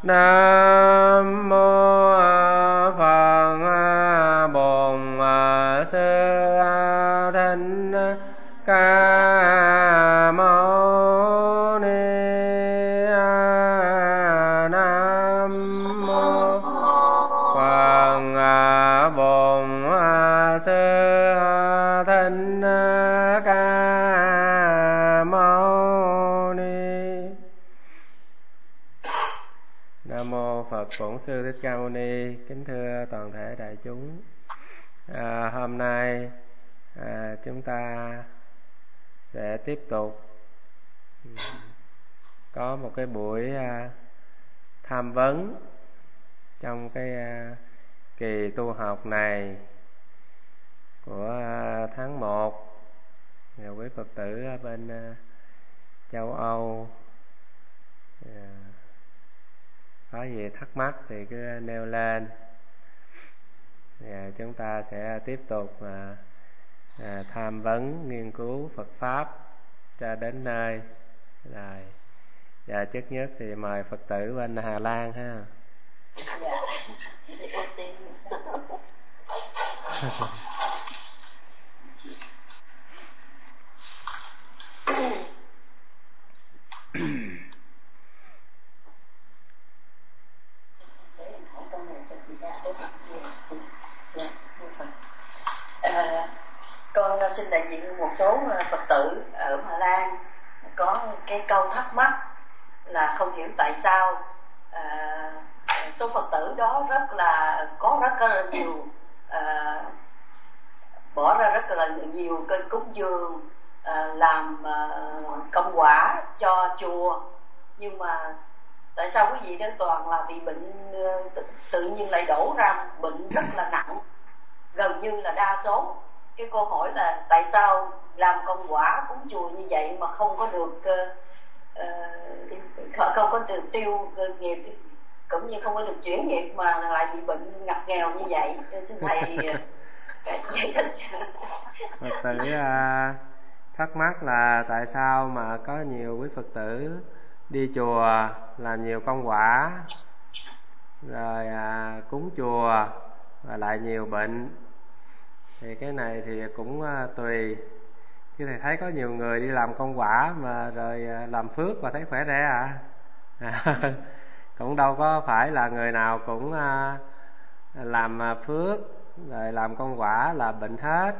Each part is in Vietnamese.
Nam mô Phật Bổn Sư Thích Ca Mâu Ni. Nam mô Phật Bổn Sư Thích Ca Mâu Ni. Nam mô Phật Bổn Sư Thích Ca Mâu Ni. Kính thưa toàn thể đại chúng, hôm nay chúng ta sẽ tiếp tục có một cái buổi tham vấn trong cái kỳ tu học này của tháng 1. Quý Phật tử ở bên châu Âu có gì thắc mắc thì cứ nêu lên. Chúng ta sẽ tiếp tục tham vấn nghiên cứu Phật Pháp cho đến nơi rồi. Và trước nhất thì mời Phật tử bên Hà Lan ha. Con xin đại diện một số Phật tử ở Hà Lan có cái câu thắc mắc là không hiểu tại sao số Phật tử đó rất là nhiều bỏ ra rất là nhiều kênh cúng dường, làm công quả cho chùa, nhưng mà tại sao quý vị đó toàn là bị bệnh tự nhiên lại đổ ra bệnh rất là nặng, gần như là đa số. Cái câu hỏi là tại sao làm công quả cúng chùa như vậy mà không có được không có được tiêu nghiệp, cũng như không có được chuyển nghiệp mà lại bị bệnh ngặt nghèo như vậy. Xin thầy giải thích. Phật tử thắc mắc là tại sao mà có nhiều quý Phật tử đi chùa làm nhiều công quả rồi cúng chùa và lại nhiều bệnh. Thì cái này thì cũng tùy, chứ thầy thấy có nhiều người đi làm công quả mà rồi làm phước và thấy khỏe rẻ cũng đâu có phải là người nào cũng làm phước rồi làm công quả là bệnh hết.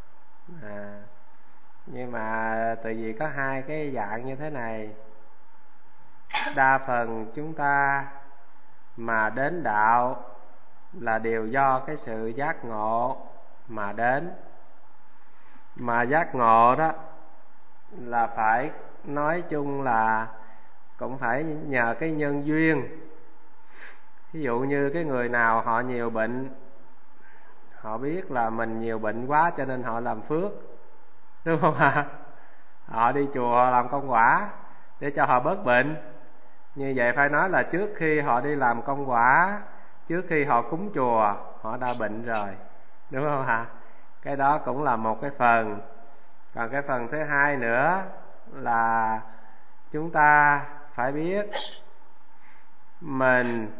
Nhưng mà tại vì có hai cái dạng như thế này. Đa phần chúng ta mà đến đạo là đều do cái sự giác ngộ mà đến. Mà giác ngộ đó là phải nói chung là cũng phải nhờ cái nhân duyên. Ví dụ như cái người nào họ nhiều bệnh, họ biết là mình nhiều bệnh quá cho nên họ làm phước, đúng không ạ? Họ đi chùa làm công quả để cho họ bớt bệnh. Như vậy phải nói là trước khi họ đi làm công quả, trước khi họ cúng chùa, họ đã bệnh rồi, đúng không ạ? Cái đó cũng là một cái phần. Còn cái phần thứ hai nữa là chúng ta phải biết mình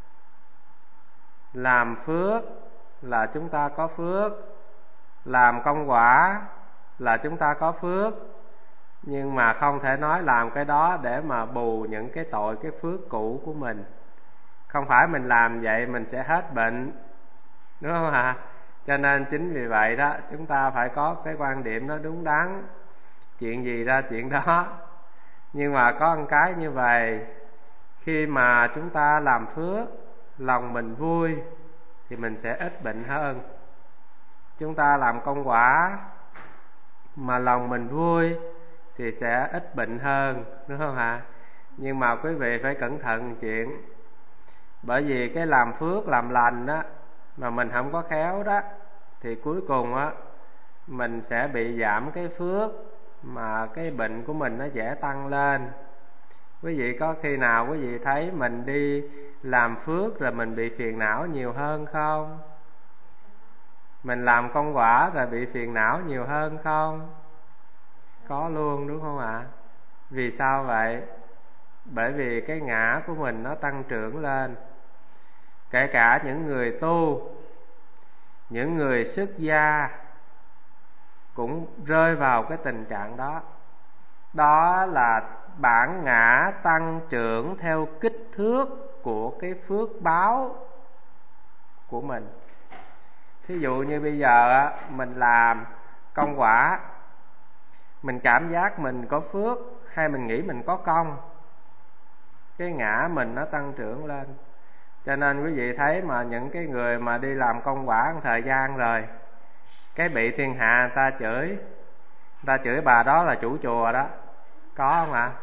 làm phước là chúng ta có phước, làm công quả là chúng ta có phước. Nhưng mà không thể nói làm cái đó để mà bù những cái tội, cái phước cũ của mình. Không phải mình làm vậy mình sẽ hết bệnh, đúng không ạ? Cho nên chính vì vậy đó, chúng ta phải có cái quan điểm nó đúng đắn. Chuyện gì ra chuyện đó. Nhưng mà có một cái như vậy, khi mà chúng ta làm phước, lòng mình vui thì mình sẽ ít bệnh hơn. Chúng ta làm công quả mà lòng mình vui thì sẽ ít bệnh hơn, đúng không ạ? Nhưng mà quý vị phải cẩn thận chuyện. Bởi vì cái làm phước, làm lành đó mà mình không có khéo đó, thì cuối cùng á mình sẽ bị giảm cái phước, mà cái bệnh của mình nó dễ tăng lên. Quý vị có khi nào quý vị thấy mình đi làm phước rồi mình bị phiền não nhiều hơn không? Mình làm công quả rồi bị phiền não nhiều hơn không? Có luôn, đúng không ạ? Vì sao vậy? bởi vì cái ngã của mình nó tăng trưởng lên. Kể cả những người tu, những người xuất gia cũng rơi vào cái tình trạng đó. Đó là bản ngã tăng trưởng theo kích thước của cái phước báo của mình. Thí dụ như bây giờ mình làm công quả, mình cảm giác mình có phước hay mình nghĩ mình có công, cái ngã mình nó tăng trưởng lên. Cho nên quý vị thấy mà những cái người mà đi làm công quả một thời gian rồi, cái bị thiên hạ người ta chửi bà đó là chủ chùa đó, có không ạ?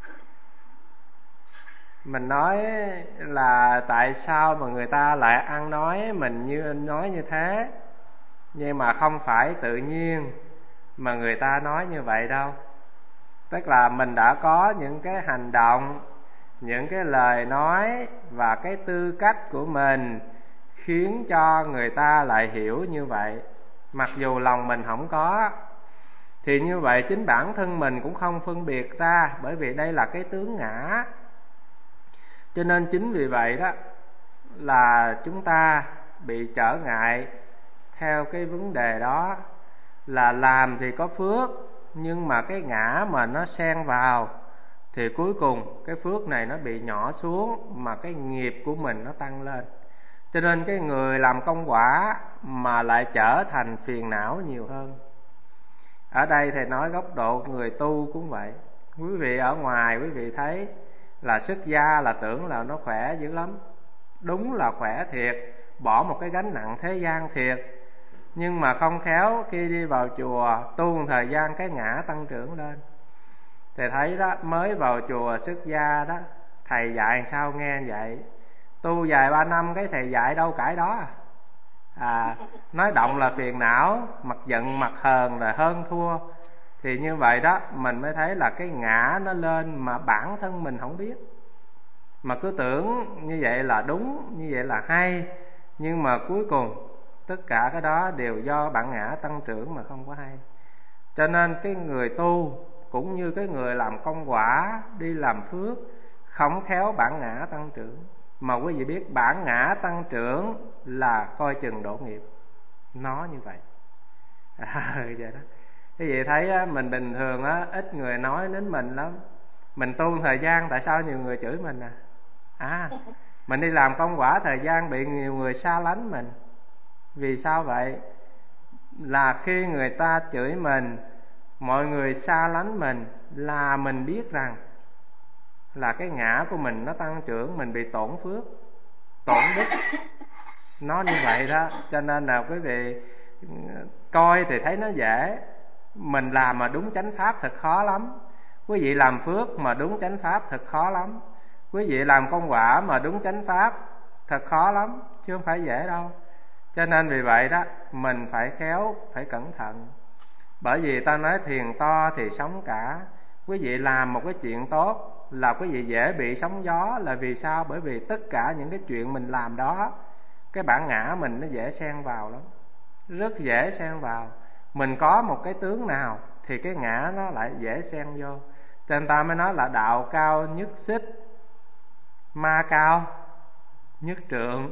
Mình nói là tại sao mà người ta lại ăn nói mình nói như thế, nhưng mà không phải tự nhiên mà người ta nói như vậy đâu. Tức là mình đã có những cái hành động, những cái lời nói và cái tư cách của mình khiến cho người ta lại hiểu như vậy, mặc dù lòng mình không có. Thì như vậy chính bản thân mình cũng không phân biệt ra, bởi vì đây là cái tướng ngã. Cho nên chính vì vậy đó là chúng ta bị trở ngại theo cái vấn đề đó, là làm thì có phước, nhưng mà cái ngã mà nó xen vào thì cuối cùng cái phước này nó bị nhỏ xuống, mà cái nghiệp của mình nó tăng lên. Cho nên cái người làm công quả mà lại trở thành phiền não nhiều hơn. Ở đây thầy nói góc độ người tu cũng vậy. Quý vị ở ngoài quý vị thấy là xuất gia là tưởng là nó khỏe dữ lắm, đúng là khỏe thiệt, bỏ một cái gánh nặng thế gian thiệt. Nhưng mà không khéo khi đi vào chùa tu một thời gian cái ngã tăng trưởng lên. Thầy thấy đó, mới vào chùa xuất gia đó, thầy dạy sao nghe vậy, tu vài 3 năm cái thầy dạy đâu cãi đó nói động là phiền não, mặt giận mặt hờn là hơn thua. Thì như vậy đó mình mới thấy là cái ngã nó lên mà bản thân mình không biết, mà cứ tưởng như vậy là đúng, như vậy là hay. Nhưng mà cuối cùng tất cả cái đó đều do bản ngã tăng trưởng mà không có hay. Cho nên cái người tu cũng như cái người làm công quả, đi làm phước, không khéo bản ngã tăng trưởng. Mà quý vị biết bản ngã tăng trưởng là coi chừng độ nghiệp, nó như vậy. Vậy đó. Quý vị thấy mình bình thường ít người nói đến mình lắm. Mình tu thời gian tại sao nhiều người chửi mình mình đi làm công quả thời gian bị nhiều người xa lánh mình. Vì sao vậy? Là khi người ta chửi mình, mọi người xa lánh mình, là mình biết rằng là cái ngã của mình nó tăng trưởng, mình bị tổn phước, tổn đức. Nó như vậy đó. Cho nên là quý vị coi thì thấy nó dễ, mình làm mà đúng chánh pháp thật khó lắm. Quý vị làm phước mà đúng chánh pháp thật khó lắm. Quý vị làm công quả mà đúng chánh pháp thật khó lắm, chứ không phải dễ đâu. Cho nên vì vậy đó, mình phải khéo, phải cẩn thận. Bởi vì ta nói thiền to thì sóng cả. Quý vị làm một cái chuyện tốt là quý vị dễ bị sóng gió. Là vì sao? Bởi vì tất cả những cái chuyện mình làm đó, cái bản ngã mình nó dễ xen vào lắm, rất dễ xen vào. Mình có một cái tướng nào thì cái ngã nó lại dễ xen vô. Cho nên ta mới nói là đạo cao nhất xích, ma cao nhất trượng.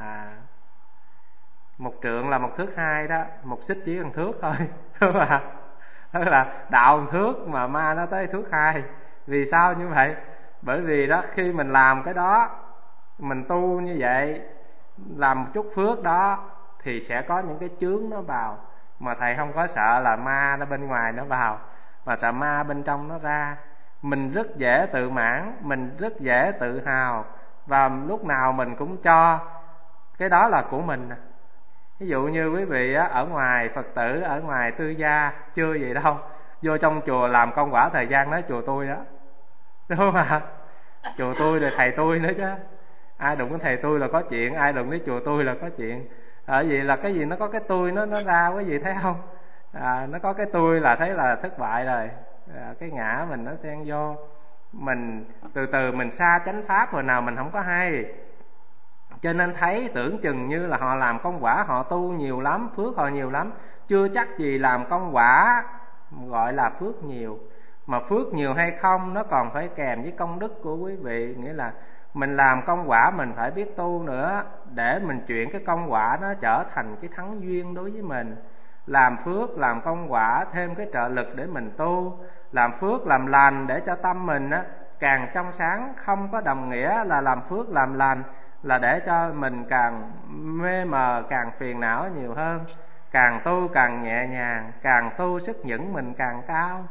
Một trượng là 1 thước 2 đó, 1 xích chỉ cần thước thôi. Đúng không ạ? Tức là đạo 1 thước mà ma nó tới 1 thước 2. Vì sao như vậy? Bởi vì đó, khi mình làm cái đó, mình tu như vậy, làm một chút phước đó, thì sẽ có những cái chướng nó vào. Mà thầy không có sợ là ma nó bên ngoài nó vào, mà sợ ma bên trong nó ra. Mình rất dễ tự mãn, mình rất dễ tự hào, và lúc nào mình cũng cho cái đó là của mình. Ví dụ như quý vị ở ngoài Phật tử, ở ngoài tư gia chưa vậy đâu, vô trong chùa làm công quả thời gian nói chùa tôi đó, đúng không ạ? Chùa tôi rồi thầy tôi nữa chứ. Ai đụng đến thầy tôi là có chuyện, ai đụng đến chùa tôi là có chuyện. Bởi vì là cái gì nó có cái tôi nó ra, quý vị thấy không? Nó có cái tôi là thấy là thất bại rồi. Cái ngã mình nó xen vô, mình từ từ mình xa chánh pháp hồi nào mình không có hay. Cho nên thấy tưởng chừng như là họ làm công quả, họ tu nhiều lắm, phước họ nhiều lắm, chưa chắc gì làm công quả gọi là phước nhiều. Mà phước nhiều hay không nó còn phải kèm với công đức của quý vị. Nghĩa là mình làm công quả mình phải biết tu nữa, để mình chuyển cái công quả nó trở thành cái thắng duyên đối với mình. Làm phước, làm công quả thêm cái trợ lực để mình tu. Làm phước, làm lành để cho tâm mình á càng trong sáng, không có đồng nghĩa là làm phước, làm lành là để cho mình càng mê mờ, càng phiền não nhiều hơn. Càng tu càng nhẹ nhàng, càng tu sức nhẫn mình càng cao,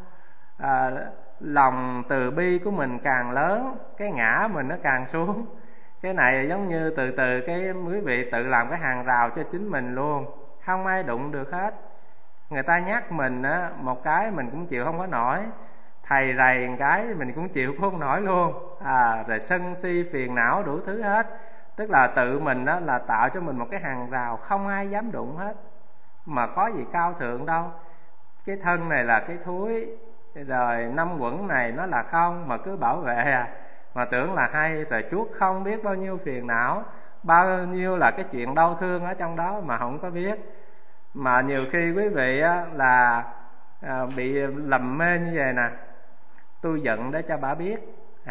lòng từ bi của mình càng lớn, cái ngã mình nó càng xuống. Cái này giống như từ từ cái quý vị tự làm cái hàng rào cho chính mình luôn, không ai đụng được hết. Người ta nhắc mình á một cái mình cũng chịu không có nổi, thầy rầy một cái mình cũng chịu không nổi luôn. Rồi sân si phiền não đủ thứ hết. Tức là tự mình đó là tạo cho mình một cái hàng rào không ai dám đụng hết. Mà có gì cao thượng đâu. Cái thân này là cái thúi, rồi năm quẩn này nó là không, mà cứ bảo vệ mà tưởng là hay, rồi chuốc không biết bao nhiêu phiền não, bao nhiêu là cái chuyện đau thương ở trong đó mà không có biết. Mà nhiều khi quý vị á, là bị lầm mê như vậy nè. Tôi giận để cho bà biết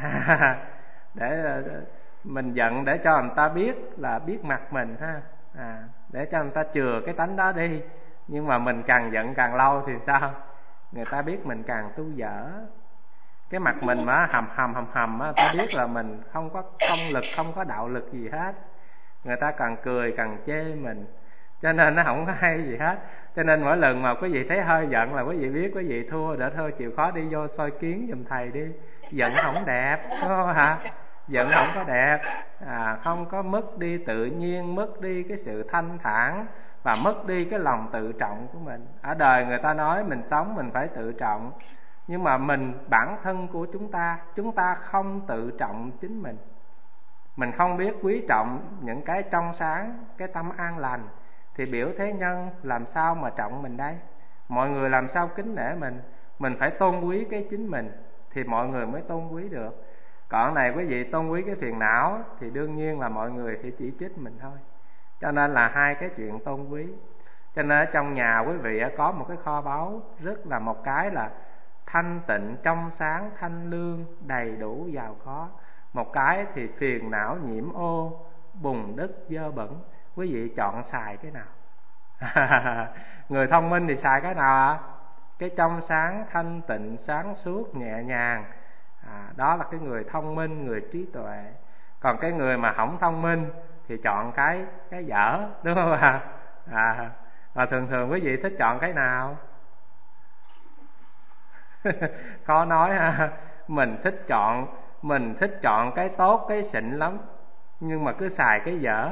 để mình giận để cho người ta biết là biết mặt mình ha, để cho người ta chừa cái tánh đó đi. Nhưng mà mình càng giận càng lâu thì sao? Người ta biết mình càng tu dở. Cái mặt mình mà hầm á, ta biết là mình không có công lực, không có đạo lực gì hết. Người ta càng cười càng chê mình, cho nên nó không có hay gì hết. Cho nên mỗi lần mà quý vị thấy hơi giận là quý vị biết quý vị thua, để thôi chịu khó đi vô soi kiến giùm thầy đi. Giận không đẹp, đúng không hả? Giận không có đẹp, không có mất đi tự nhiên, mất đi cái sự thanh thản, và mất đi cái lòng tự trọng của mình. Ở đời người ta nói mình sống mình phải tự trọng, nhưng mà bản thân của chúng ta không tự trọng chính mình. Mình không biết quý trọng những cái trong sáng, cái tâm an lành, thì biểu thế nhân làm sao mà trọng mình đây? Mọi người làm sao kính nể mình? Mình phải tôn quý cái chính mình thì mọi người mới tôn quý được. Còn này quý vị tôn quý cái phiền não thì đương nhiên là mọi người phải chỉ trích mình thôi. Cho nên là hai cái chuyện tôn quý. Cho nên ở trong nhà quý vị có một cái kho báu, rất là một cái là thanh tịnh, trong sáng, thanh lương, đầy đủ giàu có. Một cái thì phiền não nhiễm ô, bùn đất dơ bẩn. Quý vị chọn xài cái nào? Người thông minh thì xài cái nào ạ? Cái trong sáng, thanh tịnh, sáng suốt, nhẹ nhàng. Đó là cái người thông minh, người trí tuệ. Còn cái người mà không thông minh thì chọn cái dở, đúng không ạ? Và thường quý vị thích chọn cái nào? Khó nói ha. Mình thích chọn cái tốt, cái xịn lắm, nhưng mà cứ xài cái dở.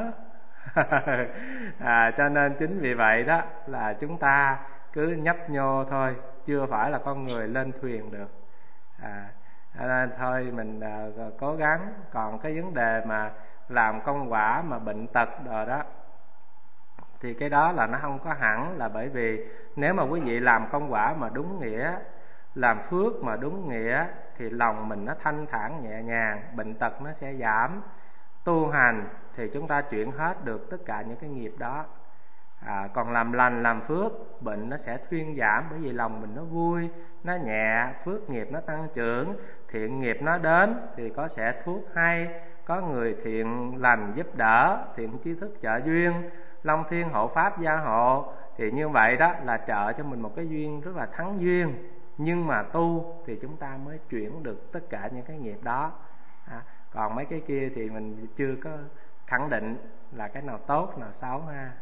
Cho nên chính vì vậy đó là chúng ta cứ nhấp nhô thôi, chưa phải là con người lên thuyền được. Nên thôi mình cố gắng. Còn cái vấn đề mà làm công quả mà bệnh tật rồi đó, thì cái đó là nó không có hẳn. Là bởi vì nếu mà quý vị làm công quả mà đúng nghĩa, làm phước mà đúng nghĩa, thì lòng mình nó thanh thản nhẹ nhàng, bệnh tật nó sẽ giảm. Tu hành thì chúng ta chuyển hết được tất cả những cái nghiệp đó. Còn làm lành, làm phước, bệnh nó sẽ thuyên giảm. Bởi vì lòng mình nó vui, nó nhẹ, phước nghiệp nó tăng trưởng, thiện nghiệp nó đến thì sẽ thuốc hay, có người thiện lành giúp đỡ, thiện tri thức trợ duyên, Long Thiên hộ pháp gia hộ. Thì như vậy đó là trợ cho mình một cái duyên rất là thắng duyên. Nhưng mà tu thì chúng ta mới chuyển được tất cả những cái nghiệp đó. Còn mấy cái kia thì mình chưa có khẳng định là cái nào tốt, nào xấu ha.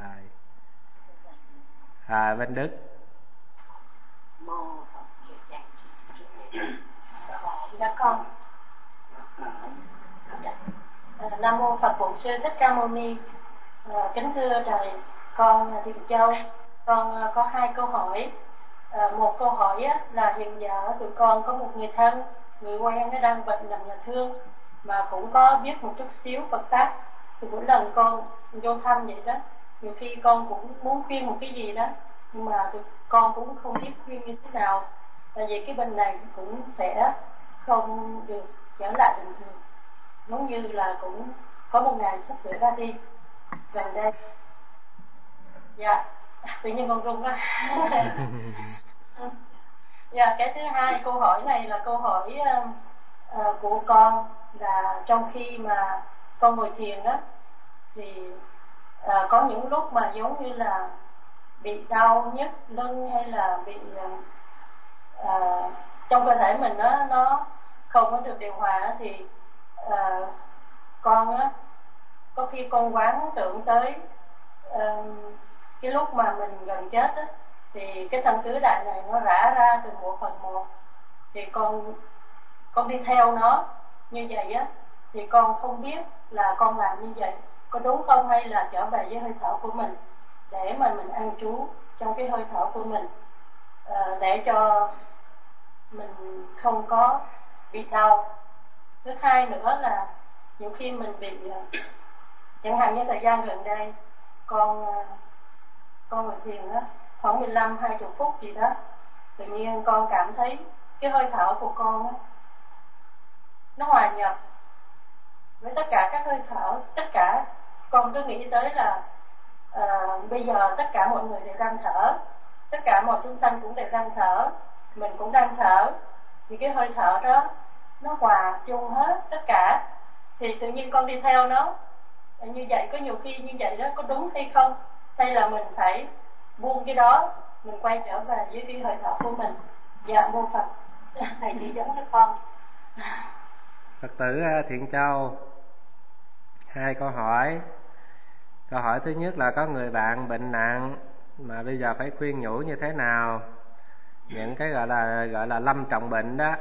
Rồi Vinh Đức. Dạ con. Nam mô Phật Bổn Sư Thích Ca Mâu Ni. Kính thưa thầy, con là Thiện Châu. Con có hai câu hỏi. Một câu hỏi là hiện giờ tụi con có một người thân, người quen nó đang bệnh nằm nhà thương, mà cũng có biết một chút xíu Phật pháp. Thì mỗi lần con vô thăm vậy đó, nhiều khi con cũng muốn khuyên một cái gì đó, nhưng mà tụi con cũng không biết khuyên như thế nào. Tại vì cái bệnh này cũng sẽ không được trở lại bình thường, giống như là cũng có một ngày sắp sửa ra đi gần đây. Dạ, tự nhiên con run quá. Dạ, cái thứ hai, câu hỏi này là câu hỏi của con, là trong khi mà con ngồi thiền á thì có những lúc mà giống như là bị đau nhức lưng, hay là bị trong cơ thể mình nó không có được điều hòa, thì con á, có khi con quán tưởng tới cái lúc mà mình gần chết á, thì cái thân tứ đại này nó rã ra từ một phần một, thì con đi theo nó như vậy á, thì con không biết là con làm như vậy có đúng không, hay là trở về với hơi thở của mình để mà mình an trú trong cái hơi thở của mình, để cho mình không có bị đau. Thứ hai nữa là nhiều khi mình bị chẳng hạn như thời gian gần đây con ngồi thiền á, khoảng 15-20 phút gì đó, tự nhiên con cảm thấy cái hơi thở của con á, nó hòa nhập với tất cả các hơi thở. Tất cả con cứ nghĩ tới là bây giờ tất cả mọi người đều đang thở, tất cả mọi chúng sanh cũng đều đang thở, mình cũng đang thở, thì cái hơi thở đó nó hòa chung hết tất cả, thì tự nhiên con đi theo nó như vậy. Có nhiều khi như vậy đó có đúng hay không, hay là mình phải buông cái đó, mình quay trở về với cái hơi thở của mình. Dạ, mô Phật. Thầy chỉ dẫn cho con. Phật tử Thiện Châu, hai câu hỏi. Câu hỏi thứ nhất là có người bạn bệnh nặng mà bây giờ phải khuyên nhủ như thế nào, những cái gọi là lâm trọng bệnh đó.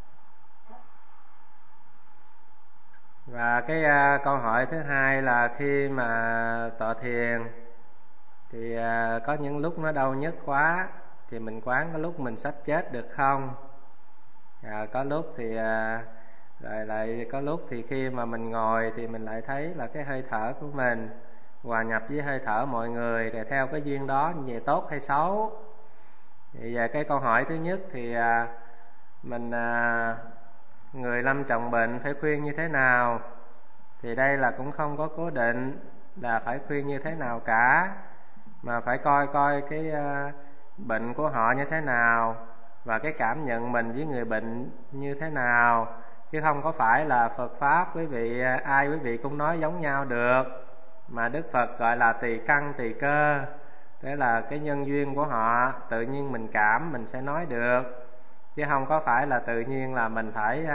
Và cái câu hỏi thứ hai là khi mà tọa thiền thì có những lúc nó đau nhức quá thì mình quán có lúc mình sắp chết được không? Có lúc thì rồi lại có lúc thì khi mà mình ngồi thì mình lại thấy là cái hơi thở của mình hòa nhập với hơi thở mọi người, rồi theo cái duyên đó như vậy tốt hay xấu. Thì về cái câu hỏi thứ nhất thì mình người lâm trọng bệnh phải khuyên như thế nào, thì đây là cũng không có cố định là phải khuyên như thế nào cả, mà phải coi cái bệnh của họ như thế nào và cái cảm nhận mình với người bệnh như thế nào, chứ không có phải là Phật Pháp quý vị cũng nói giống nhau được, mà Đức Phật gọi là tùy căn tùy cơ, tức là cái nhân duyên của họ tự nhiên mình cảm mình sẽ nói được, chứ không có phải là tự nhiên là mình phải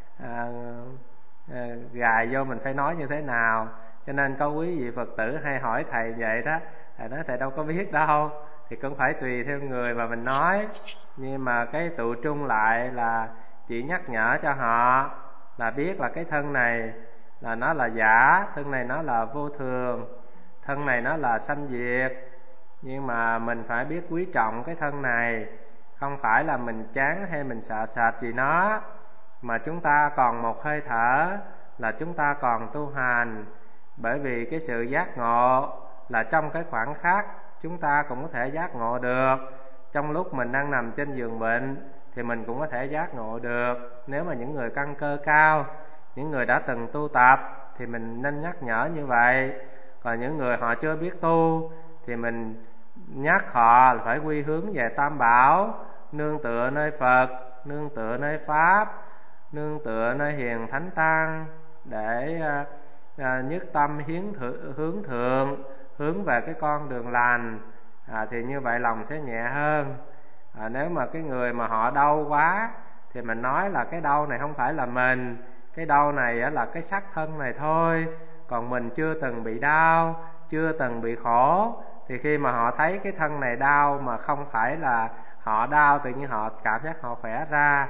gài vô mình phải nói như thế nào. Cho nên có quý vị Phật tử hay hỏi thầy vậy đó, thầy nói thầy đâu có biết đâu, thì cũng phải tùy theo người mà mình nói. Nhưng mà cái tụ trung lại là chỉ nhắc nhở cho họ là biết là cái thân này là nó là giả, thân này nó là vô thường, thân này nó là sanh diệt, nhưng mà mình phải biết quý trọng cái thân này, không phải là mình chán hay mình sợ sệt gì nó, mà chúng ta còn một hơi thở là chúng ta còn tu hành. Bởi vì cái sự giác ngộ là trong cái khoảnh khắc chúng ta cũng có thể giác ngộ được. Trong lúc mình đang nằm trên giường bệnh thì mình cũng có thể giác ngộ được. Nếu mà những người căn cơ cao, những người đã từng tu tập thì mình nên nhắc nhở như vậy. Còn những người họ chưa biết tu thì mình nhắc họ là phải quy hướng về Tam Bảo, nương tựa nơi Phật, nương tựa nơi Pháp, nương tựa nơi Hiền Thánh Tăng, để nhất tâm hướng thượng, hướng về cái con đường lành, thì như vậy lòng sẽ nhẹ hơn. Nếu mà cái người mà họ đau quá thì mình nói là cái đau này không phải là mình, cái đau này là cái xác thân này thôi, còn mình chưa từng bị đau, chưa từng bị khổ. Thì khi mà họ thấy cái thân này đau mà không phải là họ đau, tự nhiên họ cảm giác họ khỏe ra.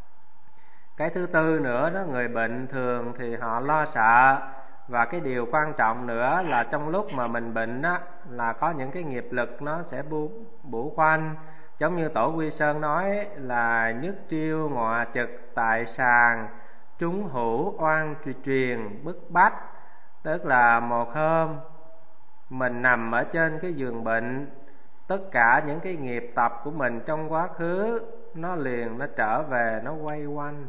Cái thứ tư nữa đó, người bệnh thường thì họ lo sợ. Và cái điều quan trọng nữa là trong lúc mà mình bệnh á, là có những cái nghiệp lực nó sẽ bủa quanh. Giống như Tổ Quy Sơn nói là nhất triêu ngọa trực tại sàng, trúng hữu oan truyền bức bách. Tức là một hôm mình nằm ở trên cái giường bệnh, tất cả những cái nghiệp tập của mình trong quá khứ nó trở về, nó quay quanh.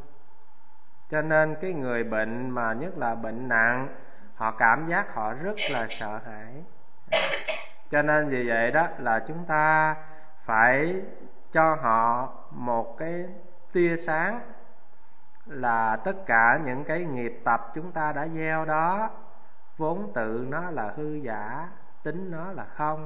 Cho nên cái người bệnh mà nhất là bệnh nặng, họ cảm giác họ rất là sợ hãi. Cho nên vì vậy đó là chúng ta phải cho họ một cái tia sáng, là tất cả những cái nghiệp tập chúng ta đã gieo đó vốn tự nó là hư giả, tính nó là không,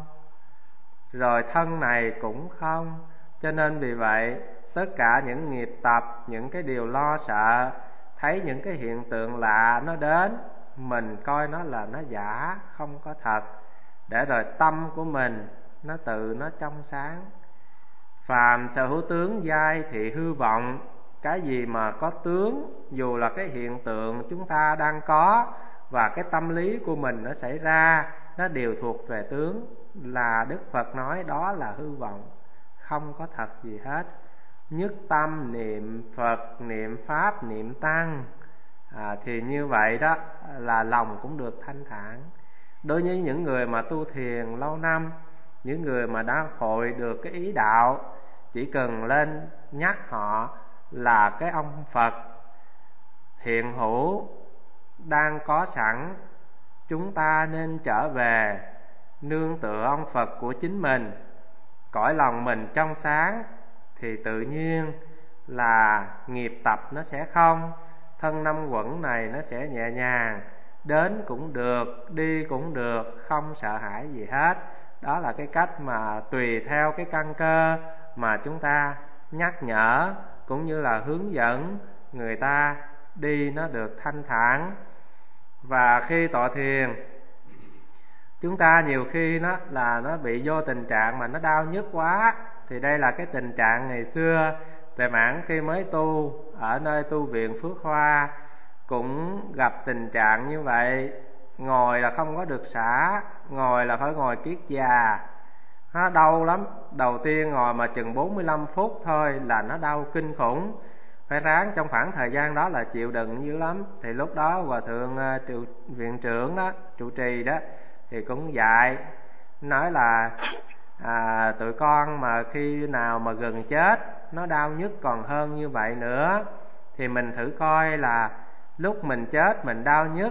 rồi thân này cũng không. Cho nên vì vậy tất cả những nghiệp tập, những cái điều lo sợ, thấy những cái hiện tượng lạ nó đến, mình coi nó là nó giả, không có thật, để rồi tâm của mình nó tự nó trong sáng. Phàm sở hữu tướng giai thị hư vọng. Cái gì mà có tướng, dù là cái hiện tượng chúng ta đang có và cái tâm lý của mình nó xảy ra, nó đều thuộc về tướng, là Đức Phật nói đó là hư vọng, không có thật gì hết. Nhất tâm niệm Phật, niệm Pháp, niệm Tăng, thì như vậy đó là lòng cũng được thanh thản. Đối với những người mà tu thiền lâu năm, những người mà đã hội được cái ý đạo, chỉ cần lên nhắc họ là cái ông Phật hiện hữu đang có sẵn, chúng ta nên trở về nương tựa ông Phật của chính mình. Cõi lòng mình trong sáng thì tự nhiên là nghiệp tập nó sẽ không, thân năm quẩn này nó sẽ nhẹ nhàng, đến cũng được, đi cũng được, không sợ hãi gì hết. Đó là cái cách mà tùy theo cái căn cơ mà chúng ta nhắc nhở cũng như là hướng dẫn người ta đi nó được thanh thản. Và khi tọa thiền, chúng ta nhiều khi nó bị vô tình trạng mà nó đau nhức quá, thì đây là cái tình trạng ngày xưa Tuệ Mãn khi mới tu ở nơi tu viện Phước Hoa cũng gặp tình trạng như vậy. Ngồi là không có được xả, ngồi là phải ngồi kiết già, nó đau lắm. Đầu tiên ngồi mà chừng 45 phút thôi là nó đau kinh khủng, phải ráng trong khoảng thời gian đó là chịu đựng dữ lắm. Thì lúc đó Hòa Thượng viện trưởng đó, trụ trì đó, thì cũng dạy, nói là tụi con mà khi nào mà gần chết nó đau nhức còn hơn như vậy nữa, thì mình thử coi là lúc mình chết mình đau nhức,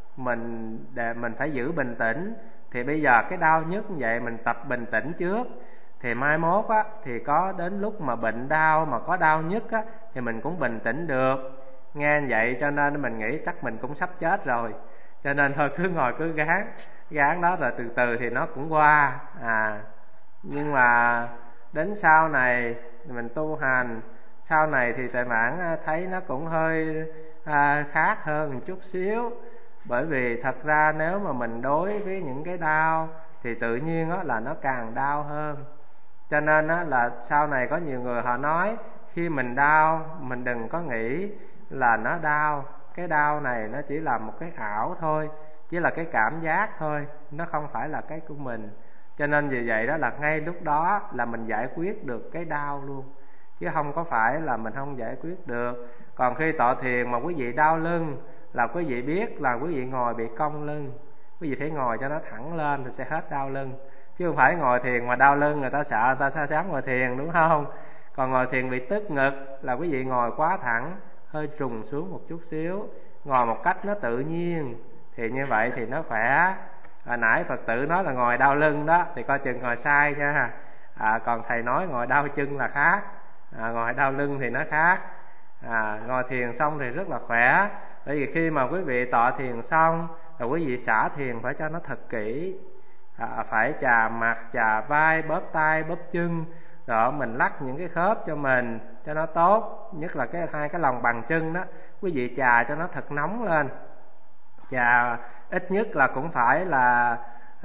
mình phải giữ bình tĩnh. Thì bây giờ cái đau nhức như vậy mình tập bình tĩnh trước, thì mai mốt á, thì có đến lúc mà bệnh đau mà có đau nhức á, thì mình cũng bình tĩnh được. Nghe vậy cho nên mình nghĩ chắc mình cũng sắp chết rồi, cho nên thôi cứ ngồi cứ gán đó, rồi từ từ thì nó cũng qua. Nhưng mà đến sau này mình tu hành, sau này thì Tuệ Mãn thấy nó cũng hơi khác hơn một chút xíu. Bởi vì thật ra nếu mà mình đối với những cái đau thì tự nhiên là nó càng đau hơn. Cho nên là sau này có nhiều người họ nói khi mình đau mình đừng có nghĩ là nó đau. Cái đau này nó chỉ là một cái ảo thôi, chỉ là cái cảm giác thôi, nó không phải là cái của mình. Cho nên vì vậy đó là ngay lúc đó là mình giải quyết được cái đau luôn, chứ không có phải là mình không giải quyết được. Còn khi tọa thiền mà quý vị đau lưng là quý vị biết là quý vị ngồi bị cong lưng, quý vị phải ngồi cho nó thẳng lên thì sẽ hết đau lưng. Chứ không phải ngồi thiền mà đau lưng, người ta sợ, người ta sao dám ngồi thiền, đúng không? Còn ngồi thiền bị tức ngực là quý vị ngồi quá thẳng, hơi trùng xuống một chút xíu, ngồi một cách nó tự nhiên, thì như vậy thì nó khỏe. Nãy Phật tử nói là ngồi đau lưng đó, thì coi chừng ngồi sai nha. Còn thầy nói ngồi đau chân là khác, ngồi đau lưng thì nó khác. Ngồi thiền xong thì rất là khỏe. Bởi vì khi mà quý vị tọa thiền xong rồi quý vị xả thiền phải cho nó thật kỹ, phải chà mặt, chà vai, bóp tay, bóp chân, rồi mình lắc những cái khớp cho mình cho nó tốt. Nhất là hai cái lòng bàn chân đó, quý vị chà cho nó thật nóng lên. Chà ít nhất là cũng phải là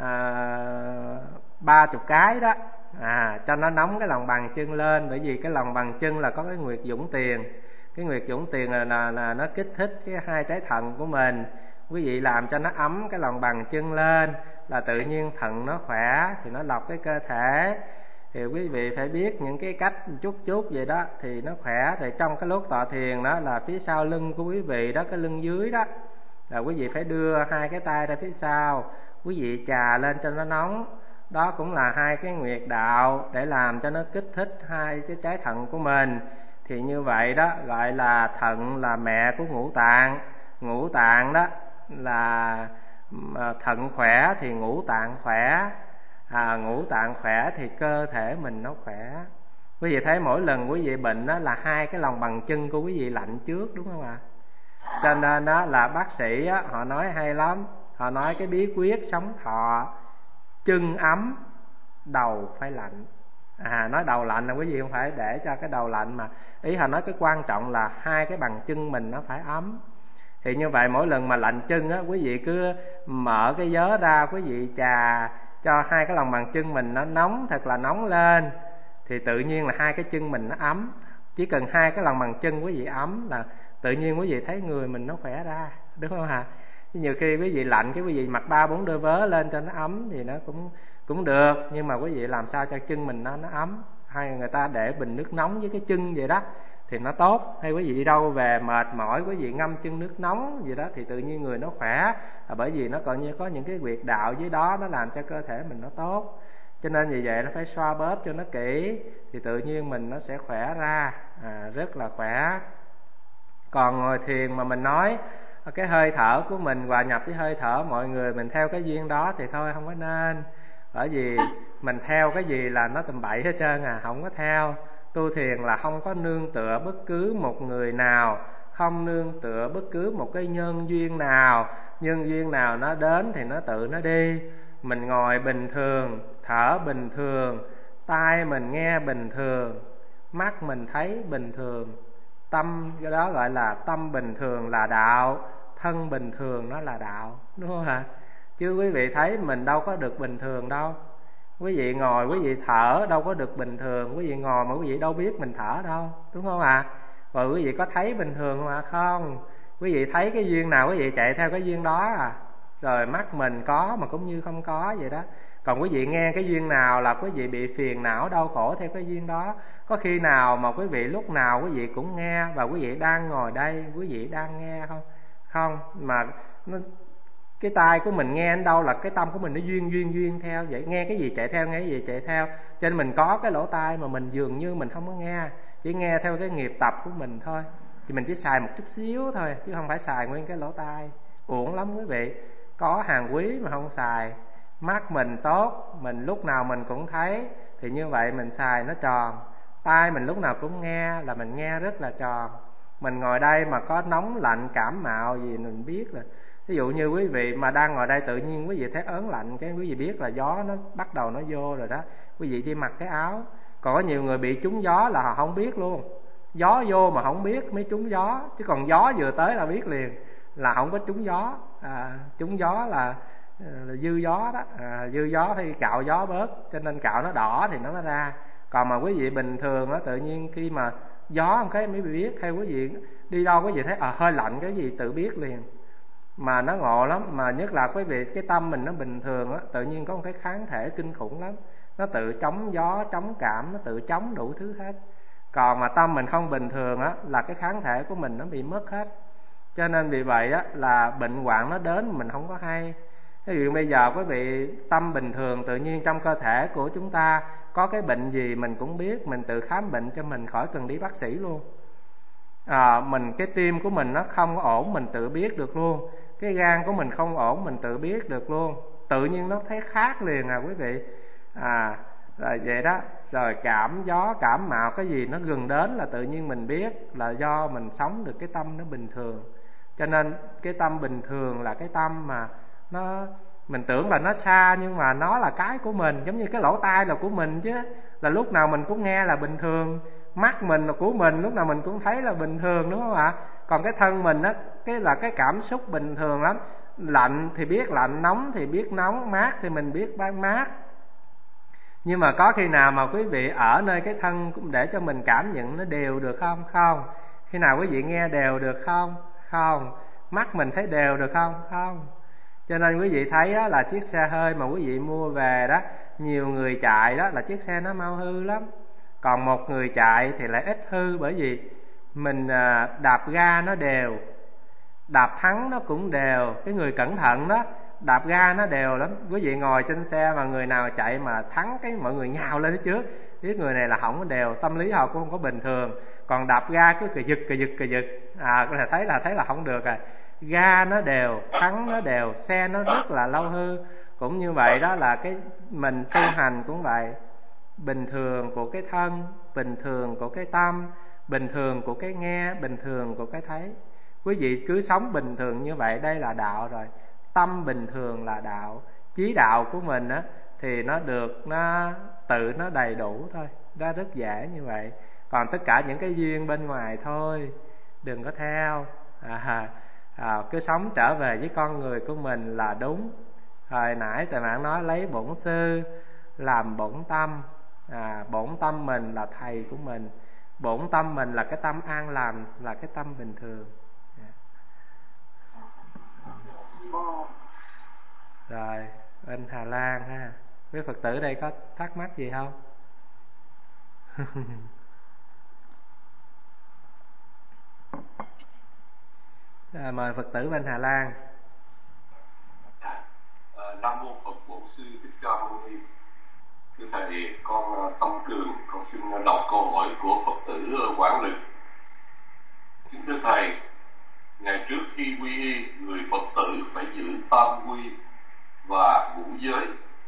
30 cái đó, cho nó nóng cái lòng bàn chân lên. Bởi vì cái lòng bàn chân là có cái nguyệt dũng tiền. Cái nguyệt dũng tiền là nó kích thích cái hai trái thận của mình. Quý vị làm cho nó ấm cái lòng bàn chân lên là tự nhiên thận nó khỏe, thì nó lọc cái cơ thể. Thì quý vị phải biết những cái cách chút vậy đó thì nó khỏe. Thì trong cái lúc tọa thiền đó là phía sau lưng của quý vị đó, cái lưng dưới đó, là quý vị phải đưa hai cái tay ra phía sau, quý vị chà lên cho nó nóng. Đó cũng là hai cái nguyệt đạo để làm cho nó kích thích hai cái trái thận của mình. Thì như vậy đó gọi là thận là mẹ của ngũ tạng. Ngũ tạng đó là thận khỏe thì ngũ tạng khỏe, ngũ tạng khỏe thì cơ thể mình nó khỏe. Quý vị thấy mỗi lần quý vị bệnh đó là hai cái lòng bàn chân của quý vị lạnh trước, đúng không ạ? Cho nên đó là bác sĩ á, họ nói hay lắm. Họ nói cái bí quyết sống thọ: chân ấm, đầu phải lạnh. Nói đầu lạnh là quý vị không phải để cho cái đầu lạnh, mà ý họ nói cái quan trọng là hai cái bàn chân mình nó phải ấm. Thì như vậy mỗi lần mà lạnh chân á, quý vị cứ mở cái vớ ra, quý vị chà cho hai cái lòng bàn chân mình nó nóng, thật là nóng lên, thì tự nhiên là hai cái chân mình nó ấm. Chỉ cần hai cái lòng bàn chân quý vị ấm là tự nhiên quý vị thấy người mình nó khỏe ra, đúng không hả? Nhiều khi quý vị lạnh cái quý vị mặc 3-4 đôi vớ lên cho nó ấm thì nó cũng được, nhưng mà quý vị làm sao cho chân mình nó ấm. Hay người ta để bình nước nóng với cái chân vậy đó thì nó tốt. Hay quý vị đi đâu về mệt mỏi, quý vị ngâm chân nước nóng gì đó thì tự nhiên người nó khỏe, bởi vì nó còn như có những cái huyệt đạo dưới đó, nó làm cho cơ thể mình nó tốt. Cho nên vì vậy nó phải xoa bóp cho nó kỹ thì tự nhiên mình nó sẽ khỏe ra, rất là khỏe. Còn ngồi thiền mà mình nói cái hơi thở của mình hòa nhập với hơi thở mọi người, mình theo cái duyên đó thì thôi không có nên. Bởi vì mình theo cái gì là nó tầm bậy hết trơn không có theo. Tu thiền là không có nương tựa bất cứ một người nào, không nương tựa bất cứ một cái nhân duyên nào. Nhân duyên nào nó đến thì nó tự nó đi. Mình ngồi bình thường, thở bình thường, tai mình nghe bình thường, mắt mình thấy bình thường. Tâm, cái đó gọi là tâm bình thường là đạo, thân bình thường nó là đạo, đúng không hả? Chứ quý vị thấy mình đâu có được bình thường đâu. Quý vị ngồi quý vị thở đâu có được bình thường. Quý vị ngồi mà quý vị đâu biết mình thở đâu, đúng không ạ? Rồi quý vị có thấy bình thường không ạ? Không. Quý vị thấy cái duyên nào quý vị chạy theo cái duyên đó Rồi mắt mình có mà cũng như không có vậy đó. Còn quý vị nghe cái duyên nào là quý vị bị phiền não đau khổ theo cái duyên đó. Có khi nào mà quý vị lúc nào quý vị cũng nghe, và quý vị đang ngồi đây quý vị đang nghe không? Không. Mà cái tai của mình nghe đến đâu là cái tâm của mình nó duyên theo vậy. Nghe cái gì chạy theo, nghe cái gì chạy theo. Cho nên mình có cái lỗ tai mà mình dường như mình không có nghe, chỉ nghe theo cái nghiệp tập của mình thôi. Thì mình chỉ xài một chút xíu thôi, chứ không phải xài nguyên cái lỗ tai. Uổng lắm quý vị. Có hàng quý mà không xài. Mắt mình tốt, mình lúc nào mình cũng thấy, thì như vậy mình xài nó tròn. Tai mình lúc nào cũng nghe là mình nghe rất là tròn. Mình ngồi đây mà có nóng lạnh cảm mạo gì mình biết là, ví dụ như quý vị mà đang ngồi đây tự nhiên quý vị thấy ớn lạnh, cái quý vị biết là gió nó bắt đầu nó vô rồi đó. Quý vị đi mặc cái áo. Còn có nhiều người bị trúng gió là họ không biết luôn. Gió vô mà không biết mới trúng gió. Chứ còn gió vừa tới là biết liền, là không có trúng gió. Trúng gió là dư gió đó. Dư gió thì cạo gió bớt, cho nên cạo nó đỏ thì nó mới ra. Còn mà quý vị bình thường đó, tự nhiên khi mà gió một cái mới biết. Hay quý vị đi đâu quý vị thấy hơi lạnh cái gì tự biết liền. Mà nó ngộ lắm. Mà nhất là quý vị cái tâm mình nó bình thường á, tự nhiên có một cái kháng thể kinh khủng lắm. Nó tự chống gió, chống cảm, nó tự chống đủ thứ hết. Còn mà tâm mình không bình thường á, là cái kháng thể của mình nó bị mất hết. Cho nên vì vậy á, là bệnh hoạn nó đến mình không có hay. Ví dụ bây giờ quý vị tâm bình thường, tự nhiên trong cơ thể của chúng ta có cái bệnh gì mình cũng biết. Mình tự khám bệnh cho mình khỏi cần đi bác sĩ luôn. Mình cái tim của mình nó không có ổn, mình tự biết được luôn. Cái gan của mình không ổn, mình tự biết được luôn. Tự nhiên nó thấy khác liền quý vị. Rồi vậy đó. Rồi cảm gió, cảm mạo cái gì nó gần đến là tự nhiên mình biết, là do mình sống được cái tâm nó bình thường. Cho nên cái tâm bình thường là cái tâm mà mình tưởng là nó xa, nhưng mà nó là cái của mình. Giống như cái lỗ tai là của mình chứ, là lúc nào mình cũng nghe là bình thường. Mắt mình là của mình, lúc nào mình cũng thấy là bình thường, đúng không ạ? Còn cái thân mình á, cái cảm xúc bình thường lắm. Lạnh thì biết lạnh, nóng thì biết nóng, mát thì mình biết mát. Nhưng mà có khi nào mà quý vị ở nơi cái thân để cho mình cảm nhận nó đều được không? Không. Khi nào quý vị nghe đều được không? Không. Mắt mình thấy đều được không? Không. Cho nên quý vị thấy đó, là chiếc xe hơi mà quý vị mua về đó, nhiều người chạy đó là chiếc xe nó mau hư lắm. Còn một người chạy thì lại ít hư. Bởi vì mình đạp ga nó đều, đạp thắng nó cũng đều. Cái người cẩn thận đó, đạp ga nó đều lắm. Quý vị ngồi trên xe mà người nào chạy mà thắng cái mọi người nhào lên phía trước, biết người này là không có đều, tâm lý họ cũng không có bình thường. Còn đạp ga cứ cà giật thấy là không được Ga nó đều, thắng nó đều, xe nó rất là lâu hư. Cũng như vậy đó, là cái mình tu hành cũng vậy. bình thường của cái thân, bình thường của cái tâm, bình thường của cái nghe, bình thường của cái thấy. Quý vị cứ sống bình thường như vậy, đây là đạo rồi. Tâm bình thường là đạo. Chí đạo của mình á thì nó được, nó tự nó đầy đủ thôi, nó rất dễ như vậy. Còn tất cả những cái duyên bên ngoài thôi, đừng có theo. Cứ sống trở về với con người của mình là đúng. Hồi nãy Thầy Mạng nói lấy bổn sư làm bổn tâm. Bổn tâm mình là thầy của mình, bổn tâm mình là cái tâm an lành, là cái tâm bình thường. Rồi, bên Hà Lan ha, quý Phật tử đây có thắc mắc gì không? Mời Phật tử bên Hà Lan. Nam mô Phật Bổn Sư Thích Ca Mâu Ni. Thưa thầy, con Tâm Cường, con xin đọc câu hỏi của Phật tử Quảng Lực. Kính thưa thầy, ngày trước khi quy y, người Phật tử phải giữ tam quy và ngũ giới,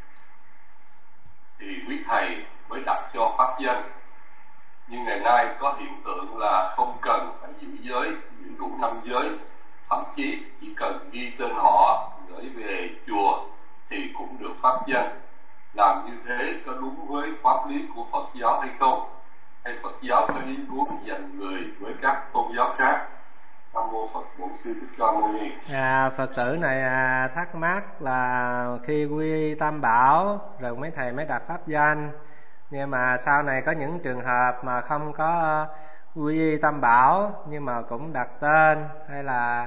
thì quý thầy mới đặt cho pháp danh. Nhưng ngày nay có hiện tượng là không cần phải giữ giới, giữ đủ 5 giới, thậm chí chỉ cần ghi tên họ gửi về chùa thì cũng được pháp danh. Làm như thế có đúng với pháp lý của Phật giáo hay không? Hay Phật giáo có ý muốn giành người với các tôn giáo khác? Nam mô Phật Bổn Sư Thích Ca Mâu Ni. Phật tử này thắc mắc là khi quy y Tam Bảo rồi mấy thầy mới đặt pháp danh, nhưng mà sau này có những trường hợp mà không có quy y Tam Bảo nhưng mà cũng đặt tên, hay là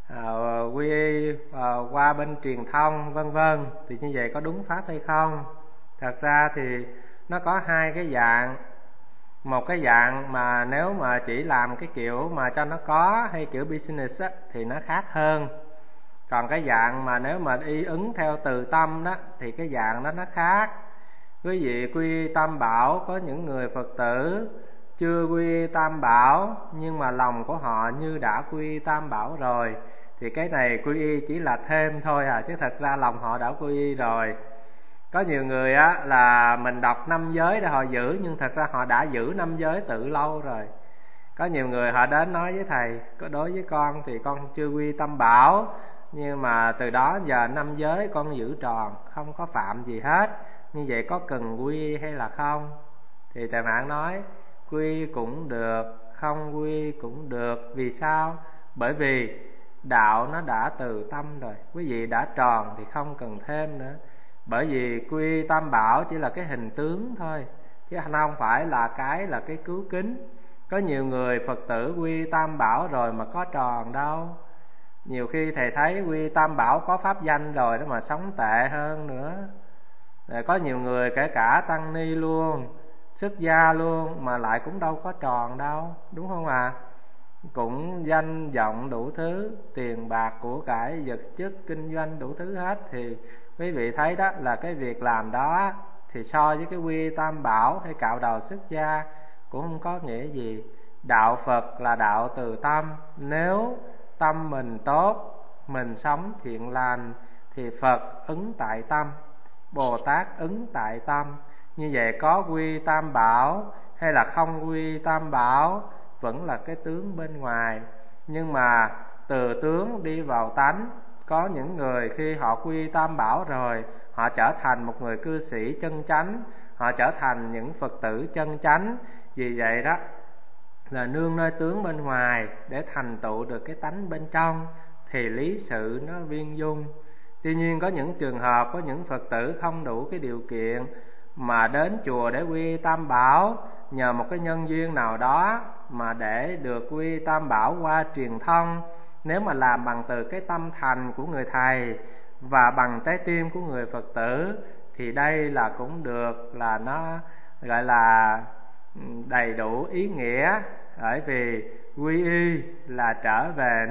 quy y qua bên truyền thông vân vân, thì như vậy có đúng pháp hay không? Thật ra thì nó có hai cái dạng. Một cái dạng mà nếu mà chỉ làm cái kiểu mà cho nó có, hay kiểu business á, thì nó khác hơn. Còn cái dạng mà nếu mà y ứng theo từ tâm đó thì cái dạng đó nó khác. Quý vị quy Tam Bảo, có những người Phật tử chưa quy Tam Bảo nhưng mà lòng của họ như đã quy Tam Bảo rồi, thì cái này quy y chỉ là thêm thôi chứ thật ra lòng họ đã quy y rồi. Có nhiều người á là mình đọc 5 giới để họ giữ, nhưng thật ra họ đã giữ 5 giới từ lâu rồi. Có nhiều người họ đến nói với thầy, đối với con thì con chưa quy Tam Bảo, nhưng mà từ đó giờ 5 giới con giữ tròn, không có phạm gì hết. Như vậy có cần quy hay là không? Thì Thầy Mạng nói quy cũng được, không quy cũng được. Vì sao? Bởi vì đạo nó đã từ tâm rồi, quý vị đã tròn thì không cần thêm nữa. Bởi vì quy Tam Bảo chỉ là cái hình tướng thôi, chứ không phải là cái cứu kính. Có nhiều người Phật tử quy Tam Bảo rồi mà có tròn đâu. Nhiều khi thầy thấy quy Tam Bảo có pháp danh rồi đó mà sống tệ hơn nữa. Có nhiều người kể cả tăng ni luôn, xuất gia luôn mà lại cũng đâu có tròn đâu, đúng không ạ? Cũng danh vọng đủ thứ, tiền bạc của cải vật chất kinh doanh đủ thứ hết. Thì quý vị thấy đó là cái việc làm đó thì so với cái quy Tam Bảo hay cạo đầu xuất gia cũng không có nghĩa gì. Đạo Phật là đạo từ tâm. Nếu tâm mình tốt, mình sống thiện lành thì Phật ứng tại tâm, Bồ Tát ứng tại tâm. Như vậy có quy Tam Bảo hay là không quy Tam Bảo vẫn là cái tướng bên ngoài. Nhưng mà từ tướng đi vào tánh, có những người khi họ quy Tam Bảo rồi, họ trở thành một người cư sĩ chân chánh, họ trở thành những Phật tử chân chánh. Vì vậy đó là nương nơi tướng bên ngoài để thành tựu được cái tánh bên trong, thì lý sự nó viên dung. Tuy nhiên có những trường hợp, có những Phật tử không đủ cái điều kiện mà đến chùa để quy Tam Bảo, nhờ một cái nhân duyên nào đó mà để được quy Tam Bảo qua truyền thông. Nếu mà làm bằng từ cái tâm thành của người thầy và bằng trái tim của người Phật tử thì đây là cũng được, là nó gọi là đầy đủ ý nghĩa. Bởi vì quy y là trở về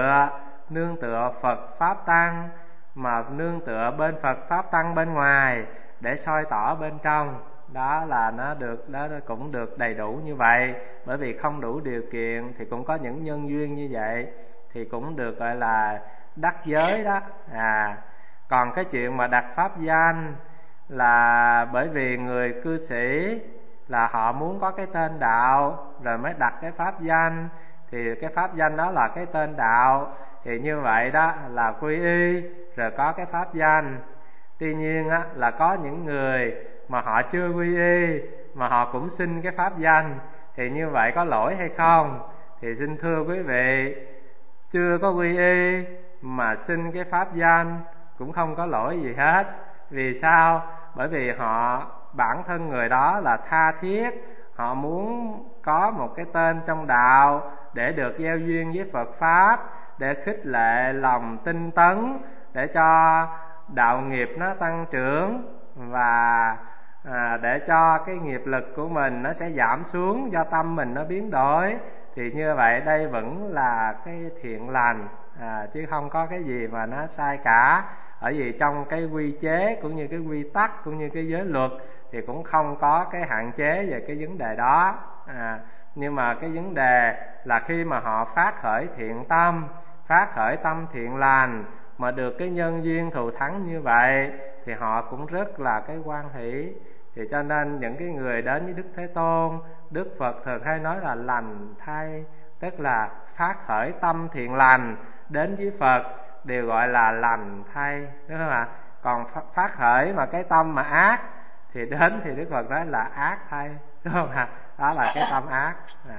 nương tựa Phật Pháp Tăng, mà nương tựa bên Phật Pháp Tăng bên ngoài để soi tỏ bên trong. Đó là nó được, đó cũng được đầy đủ như vậy. Bởi vì không đủ điều kiện thì cũng có những nhân duyên như vậy thì cũng được gọi là đắc giới đó. Còn cái chuyện mà đặt pháp danh là bởi vì người cư sĩ là họ muốn có cái tên đạo rồi mới đặt cái pháp danh, thì cái pháp danh đó là cái tên đạo, thì như vậy đó là quy y rồi có cái pháp danh. Tuy nhiên á, là có những người mà họ chưa quy y mà họ cũng xin cái pháp danh, thì như vậy có lỗi hay không? Thì xin thưa quý vị, chưa có quy y mà xin cái pháp danh cũng không có lỗi gì hết. Vì sao? Bởi vì bản thân người đó là tha thiết, họ muốn có một cái tên trong đạo để được gieo duyên với Phật Pháp, để khích lệ lòng tinh tấn, để cho đạo nghiệp nó tăng trưởng, và để cho cái nghiệp lực của mình nó sẽ giảm xuống do tâm mình nó biến đổi. Thì như vậy đây vẫn là cái thiện lành, chứ không có cái gì mà nó sai cả. Bởi vì trong cái quy chế cũng như cái quy tắc cũng như cái giới luật thì cũng không có cái hạn chế về cái vấn đề đó. Nhưng mà cái vấn đề là khi mà họ phát khởi thiện tâm, phát khởi tâm thiện lành mà được cái nhân duyên thù thắng như vậy thì họ cũng rất là cái hoan hỷ. Thì cho nên những cái người đến với Đức Thế Tôn, Đức Phật thường hay nói là lành thay, tức là phát khởi tâm thiện lành đến với Phật đều gọi là lành thay, đúng không ạ? Còn phát khởi mà cái tâm mà ác thì đến thì Đức Phật nói là ác thay, đúng không ạ? Đó là cái tâm ác.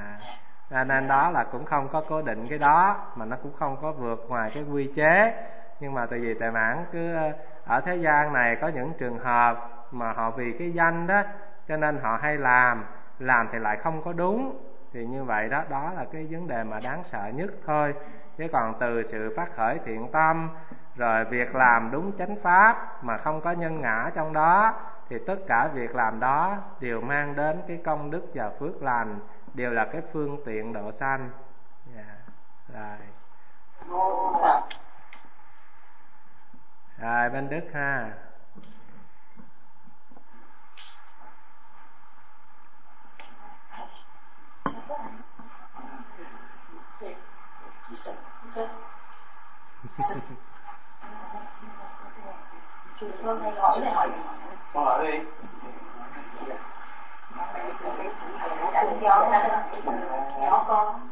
Nên đó là cũng không có cố định cái đó, mà nó cũng không có vượt ngoài cái quy chế. Nhưng mà tại vì Tệ Mãn cứ ở thế gian này có những trường hợp mà họ vì cái danh đó cho nên họ hay làm thì lại không có đúng. Thì như vậy đó là cái vấn đề mà đáng sợ nhất thôi. Chứ còn từ sự phát khởi thiện tâm rồi việc làm đúng chánh pháp mà không có nhân ngã trong đó, thì tất cả việc làm đó đều mang đến cái công đức và phước lành, đều là cái phương tiện độ sanh. Rồi bên Đức ha. Con hỏi đi. Nhỏ con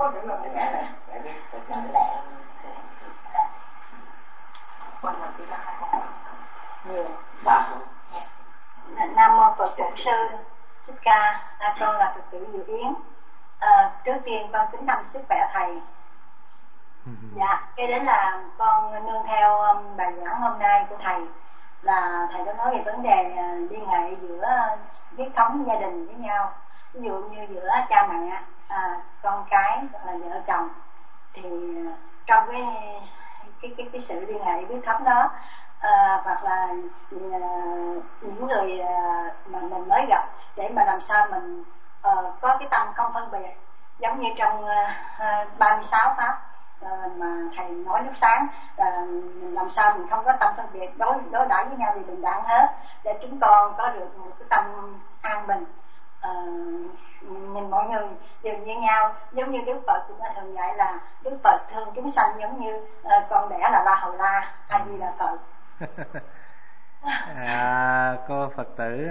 Nam mô Phật Bổn Sư Thích Ca. Con là Phật tử Diệu Yến. Trước tiên con kính thăm sức khỏe thầy. Dạ, cái đến là con nương theo bài giảng hôm nay của thầy, là thầy có nói về vấn đề liên hệ giữa huyết thống gia đình với nhau. Ví dụ như giữa cha mẹ, con cái hoặc là vợ chồng, thì trong cái sự liên hệ huyết thống đó, hoặc là những người mà mình mới gặp, để mà làm sao mình có cái tâm không phân biệt, giống như trong 36 pháp mà thầy nói lúc sáng, là mình làm sao mình không có tâm phân biệt, đối đãi với nhau thì bình đẳng hết, để chúng con có được một cái tâm an bình, nhìn mọi người đều như nhau. Giống như Đức Phật cũng đã thường dạy là Đức Phật thương chúng sanh giống như con đẻ là La Hầu La, A Di Đà Phật. Cô Phật tử